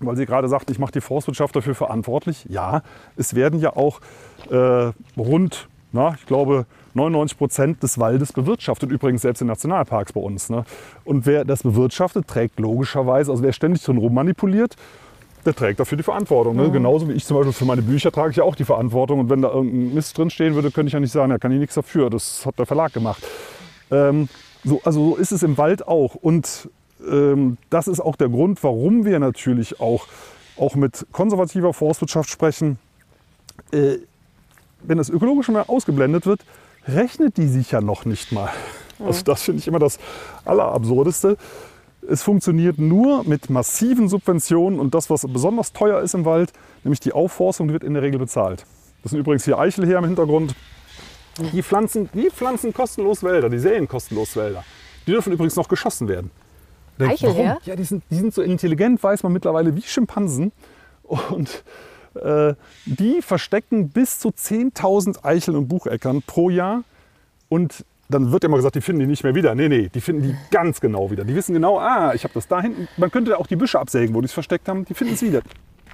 weil Sie gerade sagten, ich mache die Forstwirtschaft dafür verantwortlich. Ja, es werden ja auch äh, rund, na, ich glaube, neunundneunzig Prozent des Waldes bewirtschaftet, übrigens selbst in Nationalparks bei uns. Ne? Und wer das bewirtschaftet, trägt logischerweise, also wer ständig drin rummanipuliert, der trägt dafür die Verantwortung. Ne? Mhm. Genauso wie ich zum Beispiel für meine Bücher trage ich ja auch die Verantwortung. Und wenn da irgendein Mist drin stehen würde, könnte ich ja nicht sagen, da kann ich nichts dafür, das hat der Verlag gemacht. Ähm, so, also so ist es im Wald auch. Und ähm, das ist auch der Grund, warum wir natürlich auch, auch mit konservativer Forstwirtschaft sprechen. Äh, wenn das Ökologische mal ausgeblendet wird, rechnet die sich ja noch nicht mal. Mhm. Also das finde ich immer das Allerabsurdeste. Es funktioniert nur mit massiven Subventionen und das, was besonders teuer ist im Wald, nämlich die Aufforstung, die wird in der Regel bezahlt. Das sind übrigens hier Eichel hier im Hintergrund. Die pflanzen, die pflanzen kostenlos Wälder, die säen kostenlos Wälder. Die dürfen übrigens noch geschossen werden. Eichelherr? Ja, die sind, die sind so intelligent, weiß man mittlerweile, wie Schimpansen. Und äh, die verstecken bis zu zehntausend Eicheln und Bucheckern pro Jahr. Und dann wird immer gesagt, die finden die nicht mehr wieder. Nee, nee, die finden die ganz genau wieder. Die wissen genau, ah, ich habe das da hinten. Man könnte auch die Büsche absägen, wo die es versteckt haben. Die finden es wieder.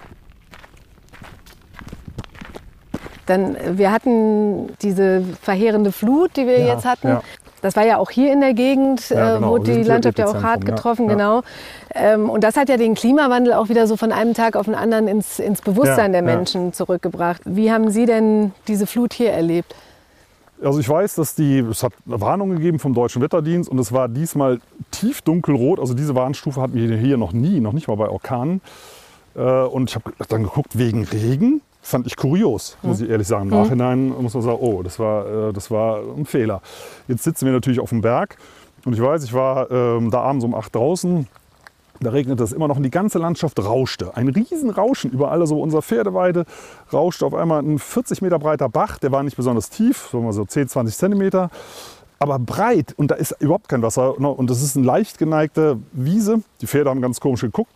Dann, wir hatten diese verheerende Flut, die wir Ja, jetzt hatten. ja. Das war ja auch hier in der Gegend, Ja, äh, genau. wo Wir die sind hier Landschaft ja auch Epizentrum, hart ja, getroffen, ja. genau. Ähm, und das hat ja den Klimawandel auch wieder so von einem Tag auf den anderen ins, ins Bewusstsein Ja, der ja. Menschen zurückgebracht. Wie haben Sie denn diese Flut hier erlebt? Also ich weiß, dass die, es hat eine Warnung gegeben vom Deutschen Wetterdienst und es war diesmal tief dunkelrot. Also diese Warnstufe hatten wir hier noch nie, noch nicht mal bei Orkanen. Äh, Und ich habe dann geguckt, wegen Regen, fand ich kurios, muss ich ehrlich sagen. Im Nachhinein muss man sagen, oh, das war, äh, das war ein Fehler. Jetzt sitzen wir natürlich auf dem Berg und ich weiß, ich war ähm, da abends um acht draußen. Da regnete es immer noch und die ganze Landschaft rauschte. Ein Riesenrauschen überall. Also unsere Pferdeweide rauschte auf einmal ein vierzig Meter breiter Bach. Der war nicht besonders tief, sagen wir so zehn, zwanzig Zentimeter, aber breit. Und da ist überhaupt kein Wasser. Und das ist eine leicht geneigte Wiese. Die Pferde haben ganz komisch geguckt.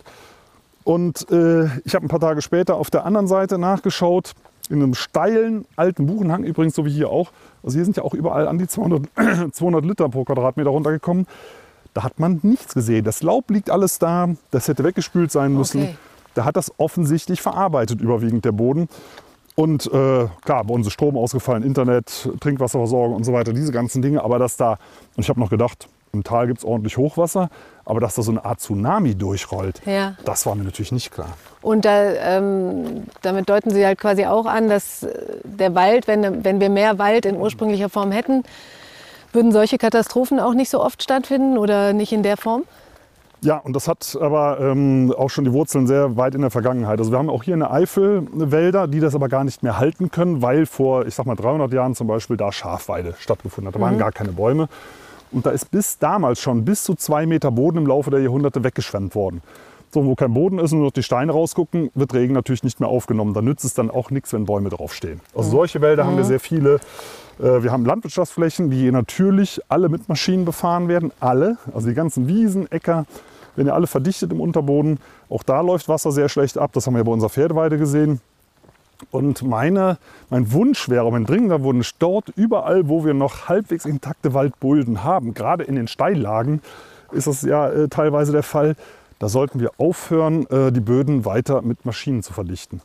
Und äh, ich habe ein paar Tage später auf der anderen Seite nachgeschaut. In einem steilen alten Buchenhang, übrigens so wie hier auch. Also hier sind ja auch überall an die zweihundert, zweihundert Liter pro Quadratmeter runtergekommen. Da hat man nichts gesehen. Das Laub liegt alles da, das hätte weggespült sein müssen. Okay. Da hat das offensichtlich verarbeitet, überwiegend der Boden. Und äh, klar, bei uns ist Strom ausgefallen, Internet, Trinkwasserversorgung und so weiter, diese ganzen Dinge. Aber dass da, und ich habe noch gedacht, im Tal gibt es ordentlich Hochwasser, aber dass da so eine Art Tsunami durchrollt, Ja. das war mir natürlich nicht klar. Und da, ähm, damit deuten Sie halt quasi auch an, dass äh, der Wald, wenn, wenn wir mehr Wald in ursprünglicher Form hätten, würden solche Katastrophen auch nicht so oft stattfinden oder nicht in der Form? Ja, und das hat aber ähm, auch schon die Wurzeln sehr weit in der Vergangenheit. Also wir haben auch hier in der Eifel Wälder, die das aber gar nicht mehr halten können, weil vor, ich sag mal, dreihundert Jahren zum Beispiel da Schafweide stattgefunden hat. Da waren gar keine Bäume. Und da ist bis damals schon bis zu zwei Meter Boden im Laufe der Jahrhunderte weggeschwemmt worden. So, wo kein Boden ist und nur noch die Steine rausgucken, wird Regen natürlich nicht mehr aufgenommen. Da nützt es dann auch nichts, wenn Bäume draufstehen. Also solche Wälder haben wir sehr viele. Äh, Wir haben Landwirtschaftsflächen, die natürlich alle mit Maschinen befahren werden. Alle, also die ganzen Wiesen, Äcker, werden ja alle verdichtet im Unterboden. Auch da läuft Wasser sehr schlecht ab. Das haben wir ja bei unserer Pferdeweide gesehen. Und meine, mein Wunsch wäre, mein dringender Wunsch, dort überall, wo wir noch halbwegs intakte Waldbulden haben, gerade in den Steillagen ist das ja äh, teilweise der Fall, da sollten wir aufhören, äh, die Böden weiter mit Maschinen zu verdichten.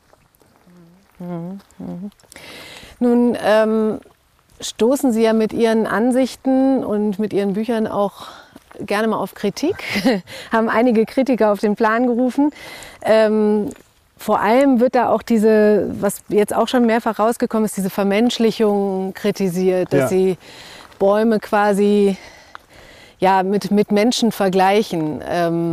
Nun ähm, stoßen Sie ja mit Ihren Ansichten und mit Ihren Büchern auch gerne mal auf Kritik, haben einige Kritiker auf den Plan gerufen. Ähm, vor allem wird da auch diese, was jetzt auch schon mehrfach rausgekommen ist, diese Vermenschlichung kritisiert, dass Ja. Sie Bäume quasi ja, mit, mit Menschen vergleichen. Ähm,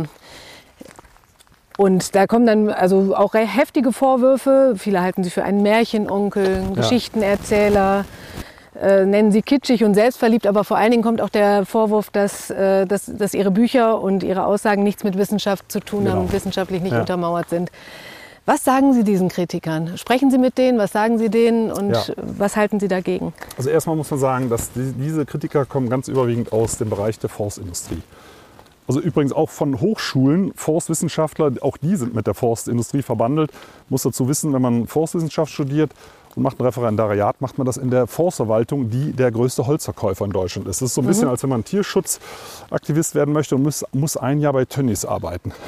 Und da kommen dann also auch heftige Vorwürfe. Viele halten sie für einen Märchenonkel, einen Ja. Geschichtenerzähler, äh, nennen sie kitschig und selbstverliebt. Aber vor allen Dingen kommt auch der Vorwurf, dass, äh, dass, dass ihre Bücher und ihre Aussagen nichts mit Wissenschaft zu tun Genau. haben und wissenschaftlich nicht Ja. untermauert sind. Was sagen Sie diesen Kritikern? Sprechen Sie mit denen? Was sagen Sie denen? Und Ja. was halten Sie dagegen? Also erstmal muss man sagen, dass die, diese Kritiker kommen ganz überwiegend aus dem Bereich der Forstindustrie. Also übrigens auch von Hochschulen, Forstwissenschaftler, auch die sind mit der Forstindustrie verbandelt. Muss dazu wissen, wenn man Forstwissenschaft studiert und macht ein Referendariat, macht man das in der Forstverwaltung, die der größte Holzverkäufer in Deutschland ist. Das ist so ein bisschen, als wenn man Tierschutzaktivist werden möchte und muss, muss ein Jahr bei Tönnies arbeiten.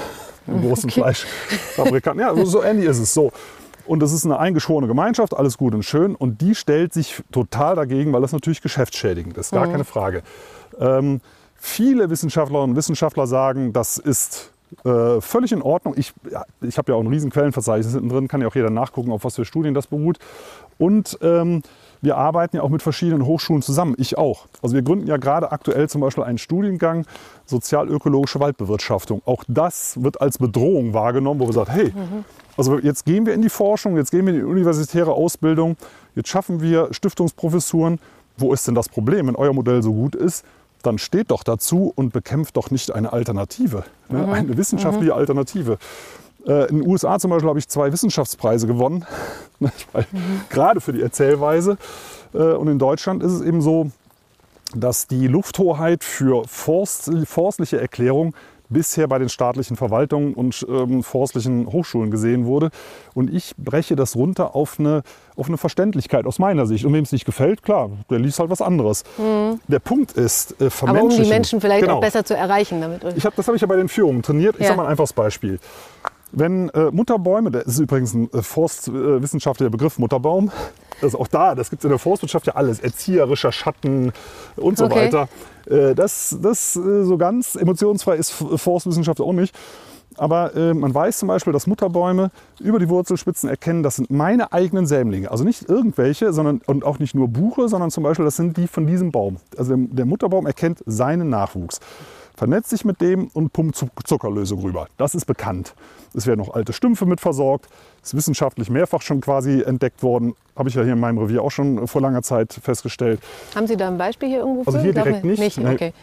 einen großen Okay. Fleischfabrikanten. Ja, so, so ähnlich ist es so. Und das ist eine eingeschworene Gemeinschaft, alles gut und schön. Und die stellt sich total dagegen, weil das natürlich geschäftsschädigend ist, gar keine Frage. Ähm, viele Wissenschaftlerinnen und Wissenschaftler sagen, das ist äh, völlig in Ordnung. Ich, ja, ich habe ja auch ein riesen Quellenverzeichnis hinten drin, kann ja auch jeder nachgucken, auf was für Studien das beruht. Und ähm, wir arbeiten ja auch mit verschiedenen Hochschulen zusammen, ich auch. Also wir gründen ja gerade aktuell zum Beispiel einen Studiengang sozialökologische Waldbewirtschaftung. Auch das wird als Bedrohung wahrgenommen, wo wir sagen, hey, also jetzt gehen wir in die Forschung, jetzt gehen wir in die universitäre Ausbildung, jetzt schaffen wir Stiftungsprofessuren. Wo ist denn das Problem? Wenn euer Modell so gut ist, dann steht doch dazu und bekämpft doch nicht eine Alternative, ne? Mhm. Eine wissenschaftliche mhm. Alternative. Äh, in den U S A zum Beispiel habe ich zwei Wissenschaftspreise gewonnen, mhm. gerade für die Erzählweise. Äh, und in Deutschland ist es eben so, dass die Lufthoheit für forst, forstliche Erklärung bisher bei den staatlichen Verwaltungen und ähm, forstlichen Hochschulen gesehen wurde. Und ich breche das runter auf eine, auf eine Verständlichkeit aus meiner Sicht. Und wem es nicht gefällt, klar, der liest halt was anderes. Mhm. Der Punkt ist, äh, aber um die Menschen vielleicht genau. auch besser zu erreichen damit. Ich hab, das habe ich ja bei den Führungen trainiert. Ich ja. sage mal ein einfaches Beispiel. Wenn äh, Mutterbäume, das ist übrigens ein äh, forstwissenschaftlicher Begriff, Mutterbaum, also auch da, das gibt es in der Forstwirtschaft ja alles, erzieherischer Schatten und so okay. weiter. Äh, das das äh, so ganz emotionsfrei ist Forstwissenschaft auch nicht. Aber äh, man weiß zum Beispiel, dass Mutterbäume über die Wurzelspitzen erkennen, das sind meine eigenen Sämlinge. Also nicht irgendwelche, sondern und auch nicht nur Buche, sondern zum Beispiel, das sind die von diesem Baum. Also der, der Mutterbaum erkennt seinen Nachwuchs, vernetzt sich mit dem und pumpt Zuckerlösung rüber. Das ist bekannt. Es werden noch alte Stümpfe mit versorgt. Das ist wissenschaftlich mehrfach schon quasi entdeckt worden. Habe ich ja hier in meinem Revier auch schon vor langer Zeit festgestellt. Haben Sie da ein Beispiel hier irgendwo für? Also hier direkt nicht. nicht. Nee. Okay.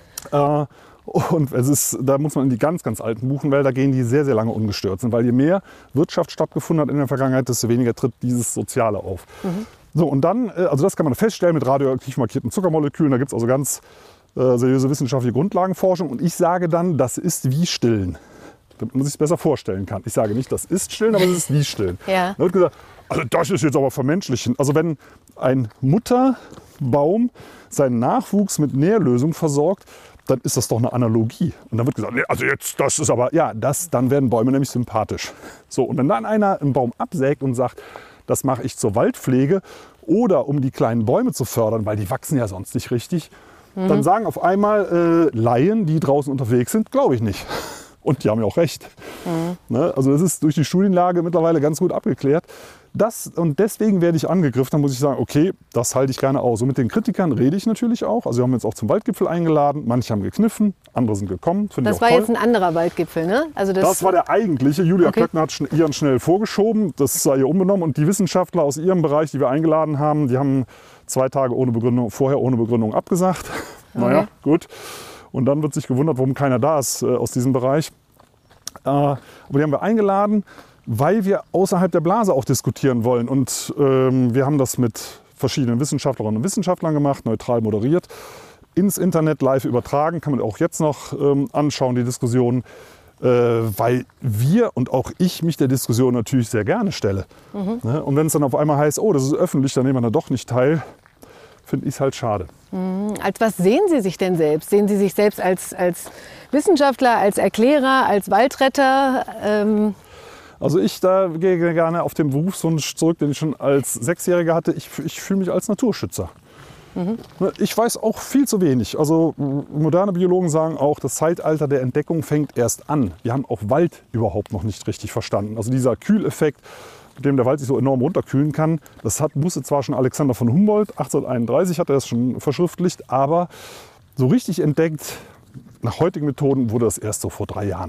Äh, und es ist, da muss man in die ganz, ganz alten Buchenwälder gehen, die sehr, sehr lange ungestört sind. Weil je mehr Wirtschaft stattgefunden hat in der Vergangenheit, desto weniger tritt dieses Soziale auf. Mhm. So, und dann, also das kann man feststellen mit radioaktiv markierten Zuckermolekülen. Da gibt es also ganz äh, seriöse wissenschaftliche Grundlagenforschung. Und ich sage dann, das ist wie Stillen. Damit man sich es besser vorstellen kann. Ich sage nicht, das ist Stillen, aber es ist wie Stillen. Ja. Da wird gesagt, also das ist jetzt aber vermenschlichen. Also wenn ein Mutterbaum seinen Nachwuchs mit Nährlösung versorgt, dann ist das doch eine Analogie. Und dann wird gesagt, nee, also jetzt, das ist aber, ja, das, dann werden Bäume nämlich sympathisch. So, und wenn dann einer einen Baum absägt und sagt, das mache ich zur Waldpflege oder um die kleinen Bäume zu fördern, weil die wachsen ja sonst nicht richtig, mhm. dann sagen auf einmal äh, Laien, die draußen unterwegs sind, glaube ich nicht. Und die haben ja auch recht. Mhm. Ne? Also das ist durch die Studienlage mittlerweile ganz gut abgeklärt. Das, und deswegen werde ich angegriffen. Dann muss ich sagen, okay, das halte ich gerne aus. Und mit den Kritikern rede ich natürlich auch. Also wir haben uns auch zum Waldgipfel eingeladen. Manche haben gekniffen, andere sind gekommen. Finde das ich auch war toll. Jetzt ein anderer Waldgipfel, ne? Also das, das war der eigentliche. Julia okay. Klöckner hat schn- ihren schnell vorgeschoben. Das sei ihr umgenommen. Und die Wissenschaftler aus ihrem Bereich, die wir eingeladen haben, die haben zwei Tage ohne Begründung, vorher ohne Begründung abgesagt. Okay. Naja, gut. Und dann wird sich gewundert, warum keiner da ist äh, aus diesem Bereich. Äh, aber die haben wir eingeladen, weil wir außerhalb der Blase auch diskutieren wollen. Und ähm, wir haben das mit verschiedenen Wissenschaftlerinnen und Wissenschaftlern gemacht, neutral moderiert, ins Internet live übertragen, kann man auch jetzt noch ähm, anschauen, die Diskussion, äh, weil wir und auch ich mich der Diskussion natürlich sehr gerne stelle. Mhm. Ne? Und wenn es dann auf einmal heißt, oh, das ist öffentlich, dann nehmen wir da doch nicht teil, finde ich es halt schade. Mhm. Als was sehen Sie sich denn selbst? Sehen Sie sich selbst als, als Wissenschaftler, als Erklärer, als Waldretter? Ähm Also ich da gehe gerne auf den Berufswunsch zurück, den ich schon als Sechsjähriger hatte. Ich, ich fühle mich als Naturschützer. Mhm. Ich weiß auch viel zu wenig. Also moderne Biologen sagen auch, das Zeitalter der Entdeckung fängt erst an. Wir haben auch Wald überhaupt noch nicht richtig verstanden. Also dieser Kühleffekt, mit dem der Wald sich so enorm runterkühlen kann, das hat, wusste zwar schon Alexander von Humboldt, achtzehnhunderteinunddreißig hat er das schon verschriftlicht, aber so richtig entdeckt, nach heutigen Methoden, wurde das erst so vor drei Jahren.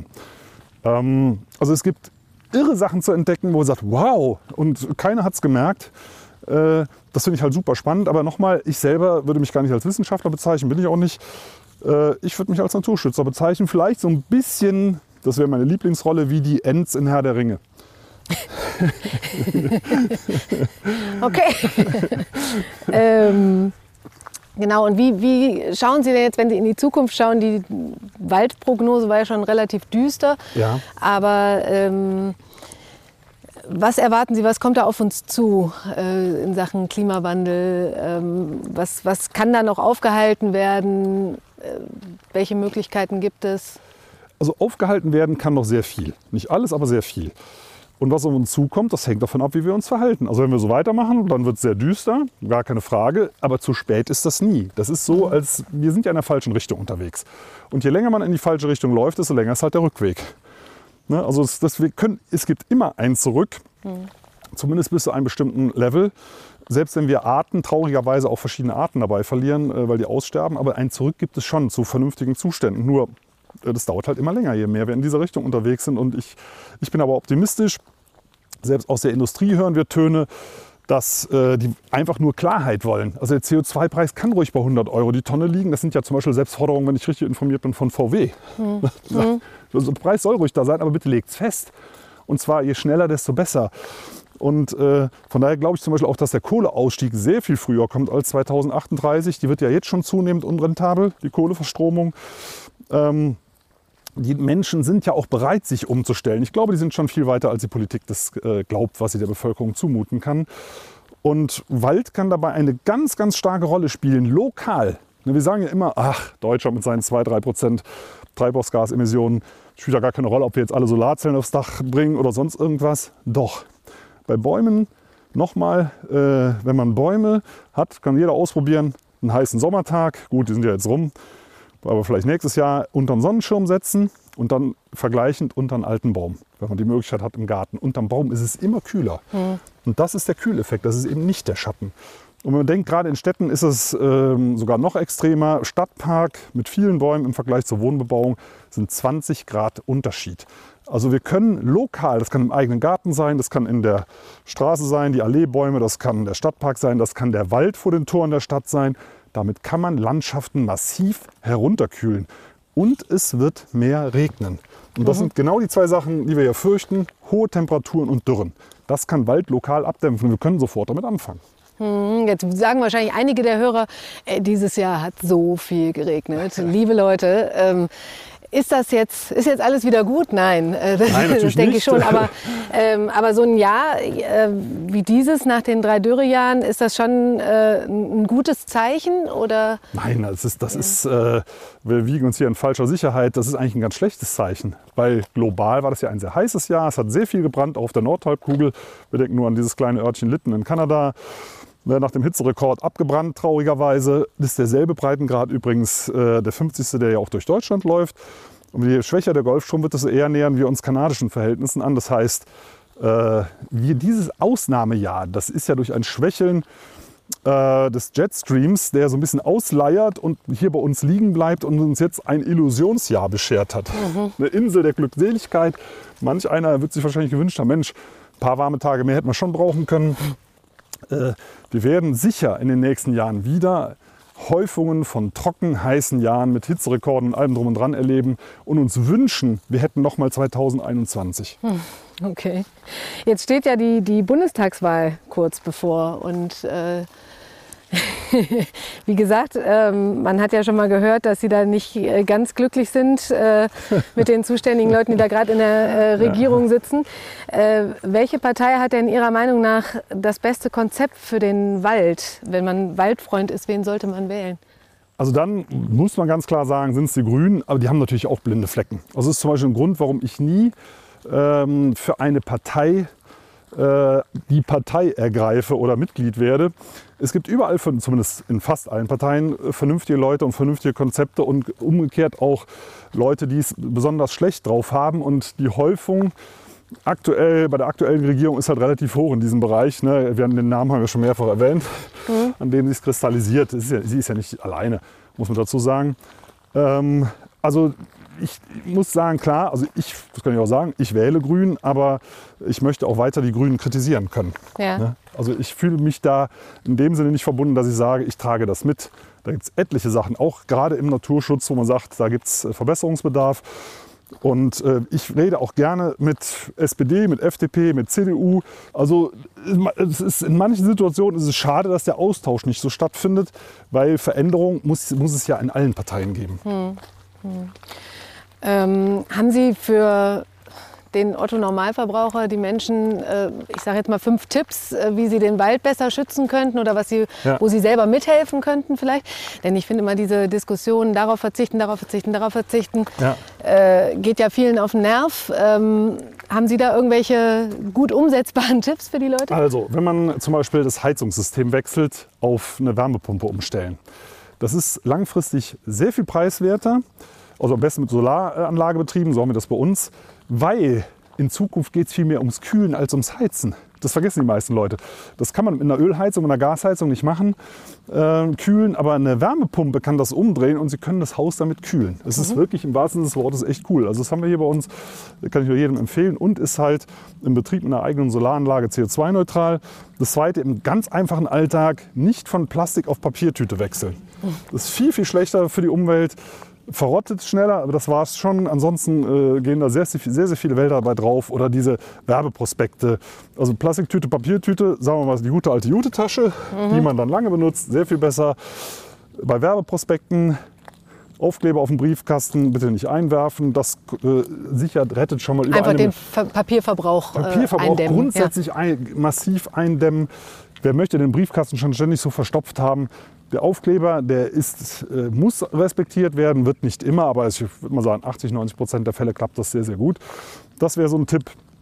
Ähm, also es gibt irre Sachen zu entdecken, wo man sagt, wow, und keiner hat es gemerkt. Äh, das finde ich halt super spannend. Aber nochmal, ich selber würde mich gar nicht als Wissenschaftler bezeichnen, bin ich auch nicht. Äh, ich würde mich als Naturschützer bezeichnen. Vielleicht so ein bisschen, das wäre meine Lieblingsrolle, wie die Ents in Herr der Ringe. Okay. ähm, genau, und wie, wie schauen Sie denn jetzt, wenn Sie in die Zukunft schauen? Die Waldprognose war ja schon relativ düster. Ja. Aber ähm, was erwarten Sie, was kommt da auf uns zu äh, in Sachen Klimawandel? Ähm, was, was kann da noch aufgehalten werden? Äh, welche Möglichkeiten gibt es? Also aufgehalten werden kann noch sehr viel. Nicht alles, aber sehr viel. Und was auf uns zukommt, das hängt davon ab, wie wir uns verhalten. Also wenn wir so weitermachen, dann wird es sehr düster, gar keine Frage. Aber zu spät ist das nie. Das ist so, als wir sind ja in der falschen Richtung unterwegs. Und je länger man in die falsche Richtung läuft, desto länger ist halt der Rückweg. Ne? Also es, das, wir können, es gibt immer ein Zurück, mhm. zumindest bis zu einem bestimmten Level. Selbst wenn wir Arten, traurigerweise auch verschiedene Arten dabei verlieren, äh, weil die aussterben. Aber ein Zurück gibt es schon zu vernünftigen Zuständen. Nur das dauert halt immer länger, je mehr wir in dieser Richtung unterwegs sind. Und ich, ich bin aber optimistisch. Selbst aus der Industrie hören wir Töne, dass äh, die einfach nur Klarheit wollen. Also der C O zwei Preis kann ruhig bei hundert Euro die Tonne liegen. Das sind ja zum Beispiel Selbstforderungen, wenn ich richtig informiert bin, von V W. Hm. Also der Preis soll ruhig da sein, aber bitte legt es fest. Und zwar je schneller, desto besser. Und äh, von daher glaube ich zum Beispiel auch, dass der Kohleausstieg sehr viel früher kommt als zweitausendachtunddreißig. Die wird ja jetzt schon zunehmend unrentabel, die Kohleverstromung. Ähm, Die Menschen sind ja auch bereit, sich umzustellen. Ich glaube, die sind schon viel weiter, als die Politik das äh, glaubt, was sie der Bevölkerung zumuten kann. Und Wald kann dabei eine ganz, ganz starke Rolle spielen, lokal. Wir sagen ja immer, ach, Deutschland mit seinen zwei bis drei Prozent Treibhausgasemissionen spielt ja gar keine Rolle, ob wir jetzt alle Solarzellen aufs Dach bringen oder sonst irgendwas. Doch, bei Bäumen, nochmal, äh, wenn man Bäume hat, kann jeder ausprobieren, einen heißen Sommertag, gut, die sind ja jetzt rum, aber vielleicht nächstes Jahr unter den Sonnenschirm setzen und dann vergleichend unter einen alten Baum, wenn man die Möglichkeit hat im Garten. Unterm Baum ist es immer kühler. Mhm. Und das ist der Kühleffekt, das ist eben nicht der Schatten. Und wenn man denkt, gerade in Städten ist es ähm, sogar noch extremer. Stadtpark mit vielen Bäumen im Vergleich zur Wohnbebauung sind zwanzig Grad Unterschied. Also wir können lokal, das kann im eigenen Garten sein, das kann in der Straße sein, die Alleebäume, das kann der Stadtpark sein, das kann der Wald vor den Toren der Stadt sein. Damit kann man Landschaften massiv herunterkühlen. Und es wird mehr regnen. Und das mhm. sind genau die zwei Sachen, die wir ja fürchten. Hohe Temperaturen und Dürren. Das kann Wald lokal abdämpfen. Wir können sofort damit anfangen. Jetzt sagen wahrscheinlich einige der Hörer, äh, dieses Jahr hat so viel geregnet. Liebe Leute, ähm, ist das jetzt, ist jetzt alles wieder gut? Nein, äh, das, Nein, das denke ich schon. Aber, ähm, aber so ein Jahr äh, wie dieses nach den drei Dürrejahren, ist das schon äh, ein gutes Zeichen? Oder? Nein, das ist, das ja. ist äh, wir wiegen uns hier in falscher Sicherheit. Das ist eigentlich ein ganz schlechtes Zeichen. Weil global war das ja ein sehr heißes Jahr. Es hat sehr viel gebrannt, auch auf der Nordhalbkugel. Wir denken nur an dieses kleine Örtchen Lytton in Kanada. Nach dem Hitzerekord abgebrannt, traurigerweise. Das ist derselbe Breitengrad übrigens, äh, der fünfzigste, der ja auch durch Deutschland läuft. Und je schwächer der Golfstrom wird, desto eher nähern wir uns kanadischen Verhältnissen an. Das heißt, äh, wir dieses Ausnahmejahr, das ist ja durch ein Schwächeln äh, des Jetstreams, der so ein bisschen ausleiert und hier bei uns liegen bleibt und uns jetzt ein Illusionsjahr beschert hat. Mhm. Eine Insel der Glückseligkeit. Manch einer wird sich wahrscheinlich gewünscht haben, Mensch, ein paar warme Tage mehr hätten wir schon brauchen können. Wir werden sicher in den nächsten Jahren wieder Häufungen von trocken heißen Jahren mit Hitzerekorden und allem drum und dran erleben und uns wünschen, wir hätten noch mal zweitausendeinundzwanzig. Okay. Jetzt steht ja die, die Bundestagswahl kurz bevor und äh, wie gesagt, ähm, man hat ja schon mal gehört, dass Sie da nicht äh, ganz glücklich sind äh, mit den zuständigen Leuten, die da gerade in der äh, Regierung sitzen. Äh, welche Partei hat denn Ihrer Meinung nach das beste Konzept für den Wald? Wenn man Waldfreund ist, wen sollte man wählen? Also dann muss man ganz klar sagen, sind es die Grünen, aber die haben natürlich auch blinde Flecken. Also das ist zum Beispiel ein Grund, warum ich nie ähm, für eine Partei äh, die Partei ergreife oder Mitglied werde. Es gibt überall, zumindest in fast allen Parteien, vernünftige Leute und vernünftige Konzepte und umgekehrt auch Leute, die es besonders schlecht drauf haben. Und die Häufung aktuell bei der aktuellen Regierung ist halt relativ hoch in diesem Bereich. Ne? Wir haben den Namen haben wir schon mehrfach erwähnt, mhm. an dem sich kristallisiert. Ist ja, sie ist ja nicht alleine, muss man dazu sagen. Ähm, also ich muss sagen, klar, also ich, das kann ich auch sagen, ich wähle Grün, aber ich möchte auch weiter die Grünen kritisieren können. Ja. Ne? Also ich fühle mich da in dem Sinne nicht verbunden, dass ich sage, ich trage das mit. Da gibt es etliche Sachen, auch gerade im Naturschutz, wo man sagt, da gibt es Verbesserungsbedarf. Und äh, ich rede auch gerne mit S P D, mit F D P, mit C D U. Also es ist, in manchen Situationen ist es schade, dass der Austausch nicht so stattfindet, weil Veränderung muss, muss es ja in allen Parteien geben. Hm. Hm. Ähm, haben Sie für den Otto-Normalverbraucher, die Menschen, äh, ich sage jetzt mal fünf Tipps, äh, wie sie den Wald besser schützen könnten oder was sie, ja. wo sie selber mithelfen könnten vielleicht. Denn ich finde immer diese Diskussion, darauf verzichten, darauf verzichten, darauf verzichten, ja. Äh, geht ja vielen auf den Nerv. Ähm, haben Sie da irgendwelche gut umsetzbaren Tipps für die Leute? Also, wenn man zum Beispiel das Heizungssystem wechselt, auf eine Wärmepumpe umstellen. Das ist langfristig sehr viel preiswerter, also am besten mit Solaranlage betrieben, so haben wir das bei uns, weil in Zukunft geht es viel mehr ums Kühlen als ums Heizen. Das vergessen die meisten Leute. Das kann man mit einer Ölheizung und einer Gasheizung nicht machen, äh, kühlen, aber eine Wärmepumpe kann das umdrehen und Sie können das Haus damit kühlen. Das mhm. ist wirklich im wahrsten Sinne des Wortes echt cool. Also das haben wir hier bei uns, kann ich nur jedem empfehlen und ist halt im Betrieb mit einer eigenen Solaranlage C O zwei neutral. Das Zweite, im ganz einfachen Alltag nicht von Plastik auf Papiertüte wechseln. Das ist viel, viel schlechter für die Umwelt. Verrottet schneller, aber das war es schon. Ansonsten äh, gehen da sehr, sehr, sehr viele Wälder dabei drauf. Oder diese Werbeprospekte. Also Plastiktüte, Papiertüte, sagen wir mal, die gute alte Jute-Tasche, mhm. die man dann lange benutzt, sehr viel besser. Bei Werbeprospekten, Aufkleber auf dem Briefkasten bitte nicht einwerfen. Das äh, sichert, rettet schon mal über Einfach eine, den Ver- Papierverbrauch, Papierverbrauch äh, eindämmen. grundsätzlich ja. ein, massiv eindämmen. Wer möchte den Briefkasten schon ständig so verstopft haben? Der Aufkleber, der ist, äh, muss respektiert werden, wird nicht immer, aber ich würde mal sagen, achtzig, neunzig Prozent der Fälle klappt das sehr, sehr gut. Das wäre so ein Tipp.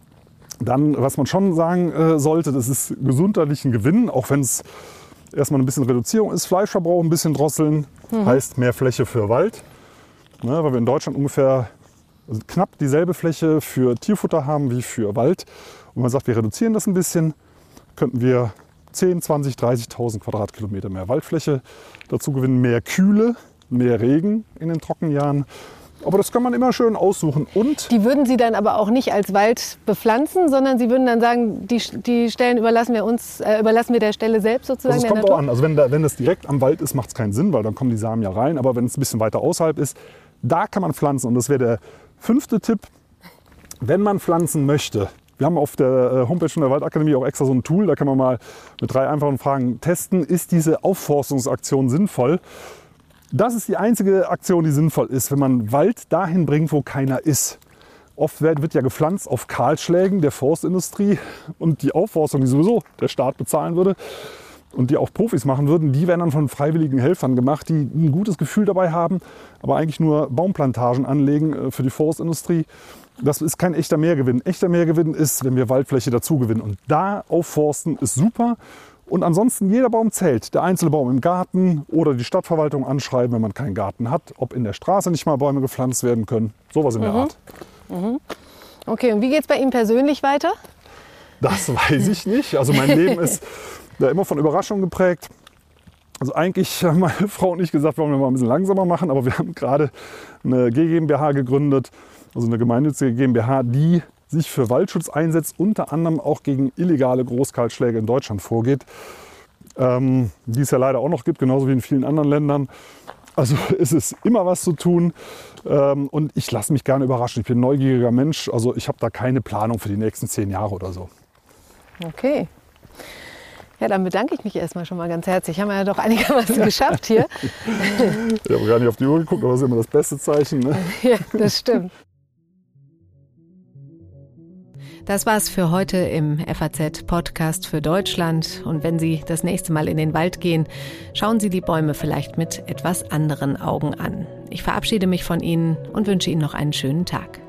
Dann, was man schon sagen äh, sollte, das ist gesundheitlichen Gewinn, auch wenn es erstmal ein bisschen Reduzierung ist. Fleischverbrauch ein bisschen drosseln, mhm. heißt mehr Fläche für Wald. Ne, weil wir in Deutschland ungefähr also knapp dieselbe Fläche für Tierfutter haben wie für Wald. Und man sagt, wir reduzieren das ein bisschen, könnten wir zehn, zwanzig, dreißigtausend Quadratkilometer mehr Waldfläche dazu gewinnen, mehr Kühle, mehr Regen in den Trockenjahren. Aber das kann man immer schön aussuchen. Und die würden Sie dann aber auch nicht als Wald bepflanzen, sondern Sie würden dann sagen, die, die Stellen überlassen wir uns, äh, überlassen wir der Stelle selbst sozusagen. Also es kommt auch an. Also wenn, da, wenn das direkt am Wald ist, macht es keinen Sinn, weil dann kommen die Samen ja rein. Aber wenn es ein bisschen weiter außerhalb ist, da kann man pflanzen. Und das wäre der fünfte Tipp, wenn man pflanzen möchte. Wir haben auf der Homepage von der Waldakademie auch extra so ein Tool, da kann man mal mit drei einfachen Fragen testen, ist diese Aufforstungsaktion sinnvoll? Das ist die einzige Aktion, die sinnvoll ist, wenn man Wald dahin bringt, wo keiner ist. Oft wird ja gepflanzt auf Kahlschlägen der Forstindustrie und die Aufforstung, die sowieso der Staat bezahlen würde und die auch Profis machen würden, die werden dann von freiwilligen Helfern gemacht, die ein gutes Gefühl dabei haben, aber eigentlich nur Baumplantagen anlegen für die Forstindustrie. Das ist kein echter Mehrgewinn. Echter Mehrgewinn ist, wenn wir Waldfläche dazu gewinnen. Und da aufforsten ist super. Und ansonsten jeder Baum zählt. Der einzelne Baum im Garten oder die Stadtverwaltung anschreiben, wenn man keinen Garten hat. Ob in der Straße nicht mal Bäume gepflanzt werden können. Sowas in der mhm. Art. Mhm. Okay, und wie geht es bei Ihnen persönlich weiter? Das weiß ich nicht. Also mein Leben ist ja immer von Überraschungen geprägt. Also eigentlich haben meine Frau und ich gesagt, wollen wir mal ein bisschen langsamer machen. Aber wir haben gerade eine G GmbH gegründet. Also eine gemeinnützige GmbH, die sich für Waldschutz einsetzt, unter anderem auch gegen illegale Großkahlschläge in Deutschland vorgeht, ähm, die es ja leider auch noch gibt, genauso wie in vielen anderen Ländern. Also es ist immer was zu tun ähm, und ich lasse mich gerne überraschen. Ich bin ein neugieriger Mensch, also ich habe da keine Planung für die nächsten zehn Jahre oder so. Okay. Ja, dann bedanke ich mich erstmal schon mal ganz herzlich. Haben wir ja doch einigermaßen geschafft hier. Ich habe gar nicht auf die Uhr geguckt, aber das ist immer das beste Zeichen. Ne? Ja, das stimmt. Das war's für heute im F A Z-Podcast für Deutschland. Und wenn Sie das nächste Mal in den Wald gehen, schauen Sie die Bäume vielleicht mit etwas anderen Augen an. Ich verabschiede mich von Ihnen und wünsche Ihnen noch einen schönen Tag.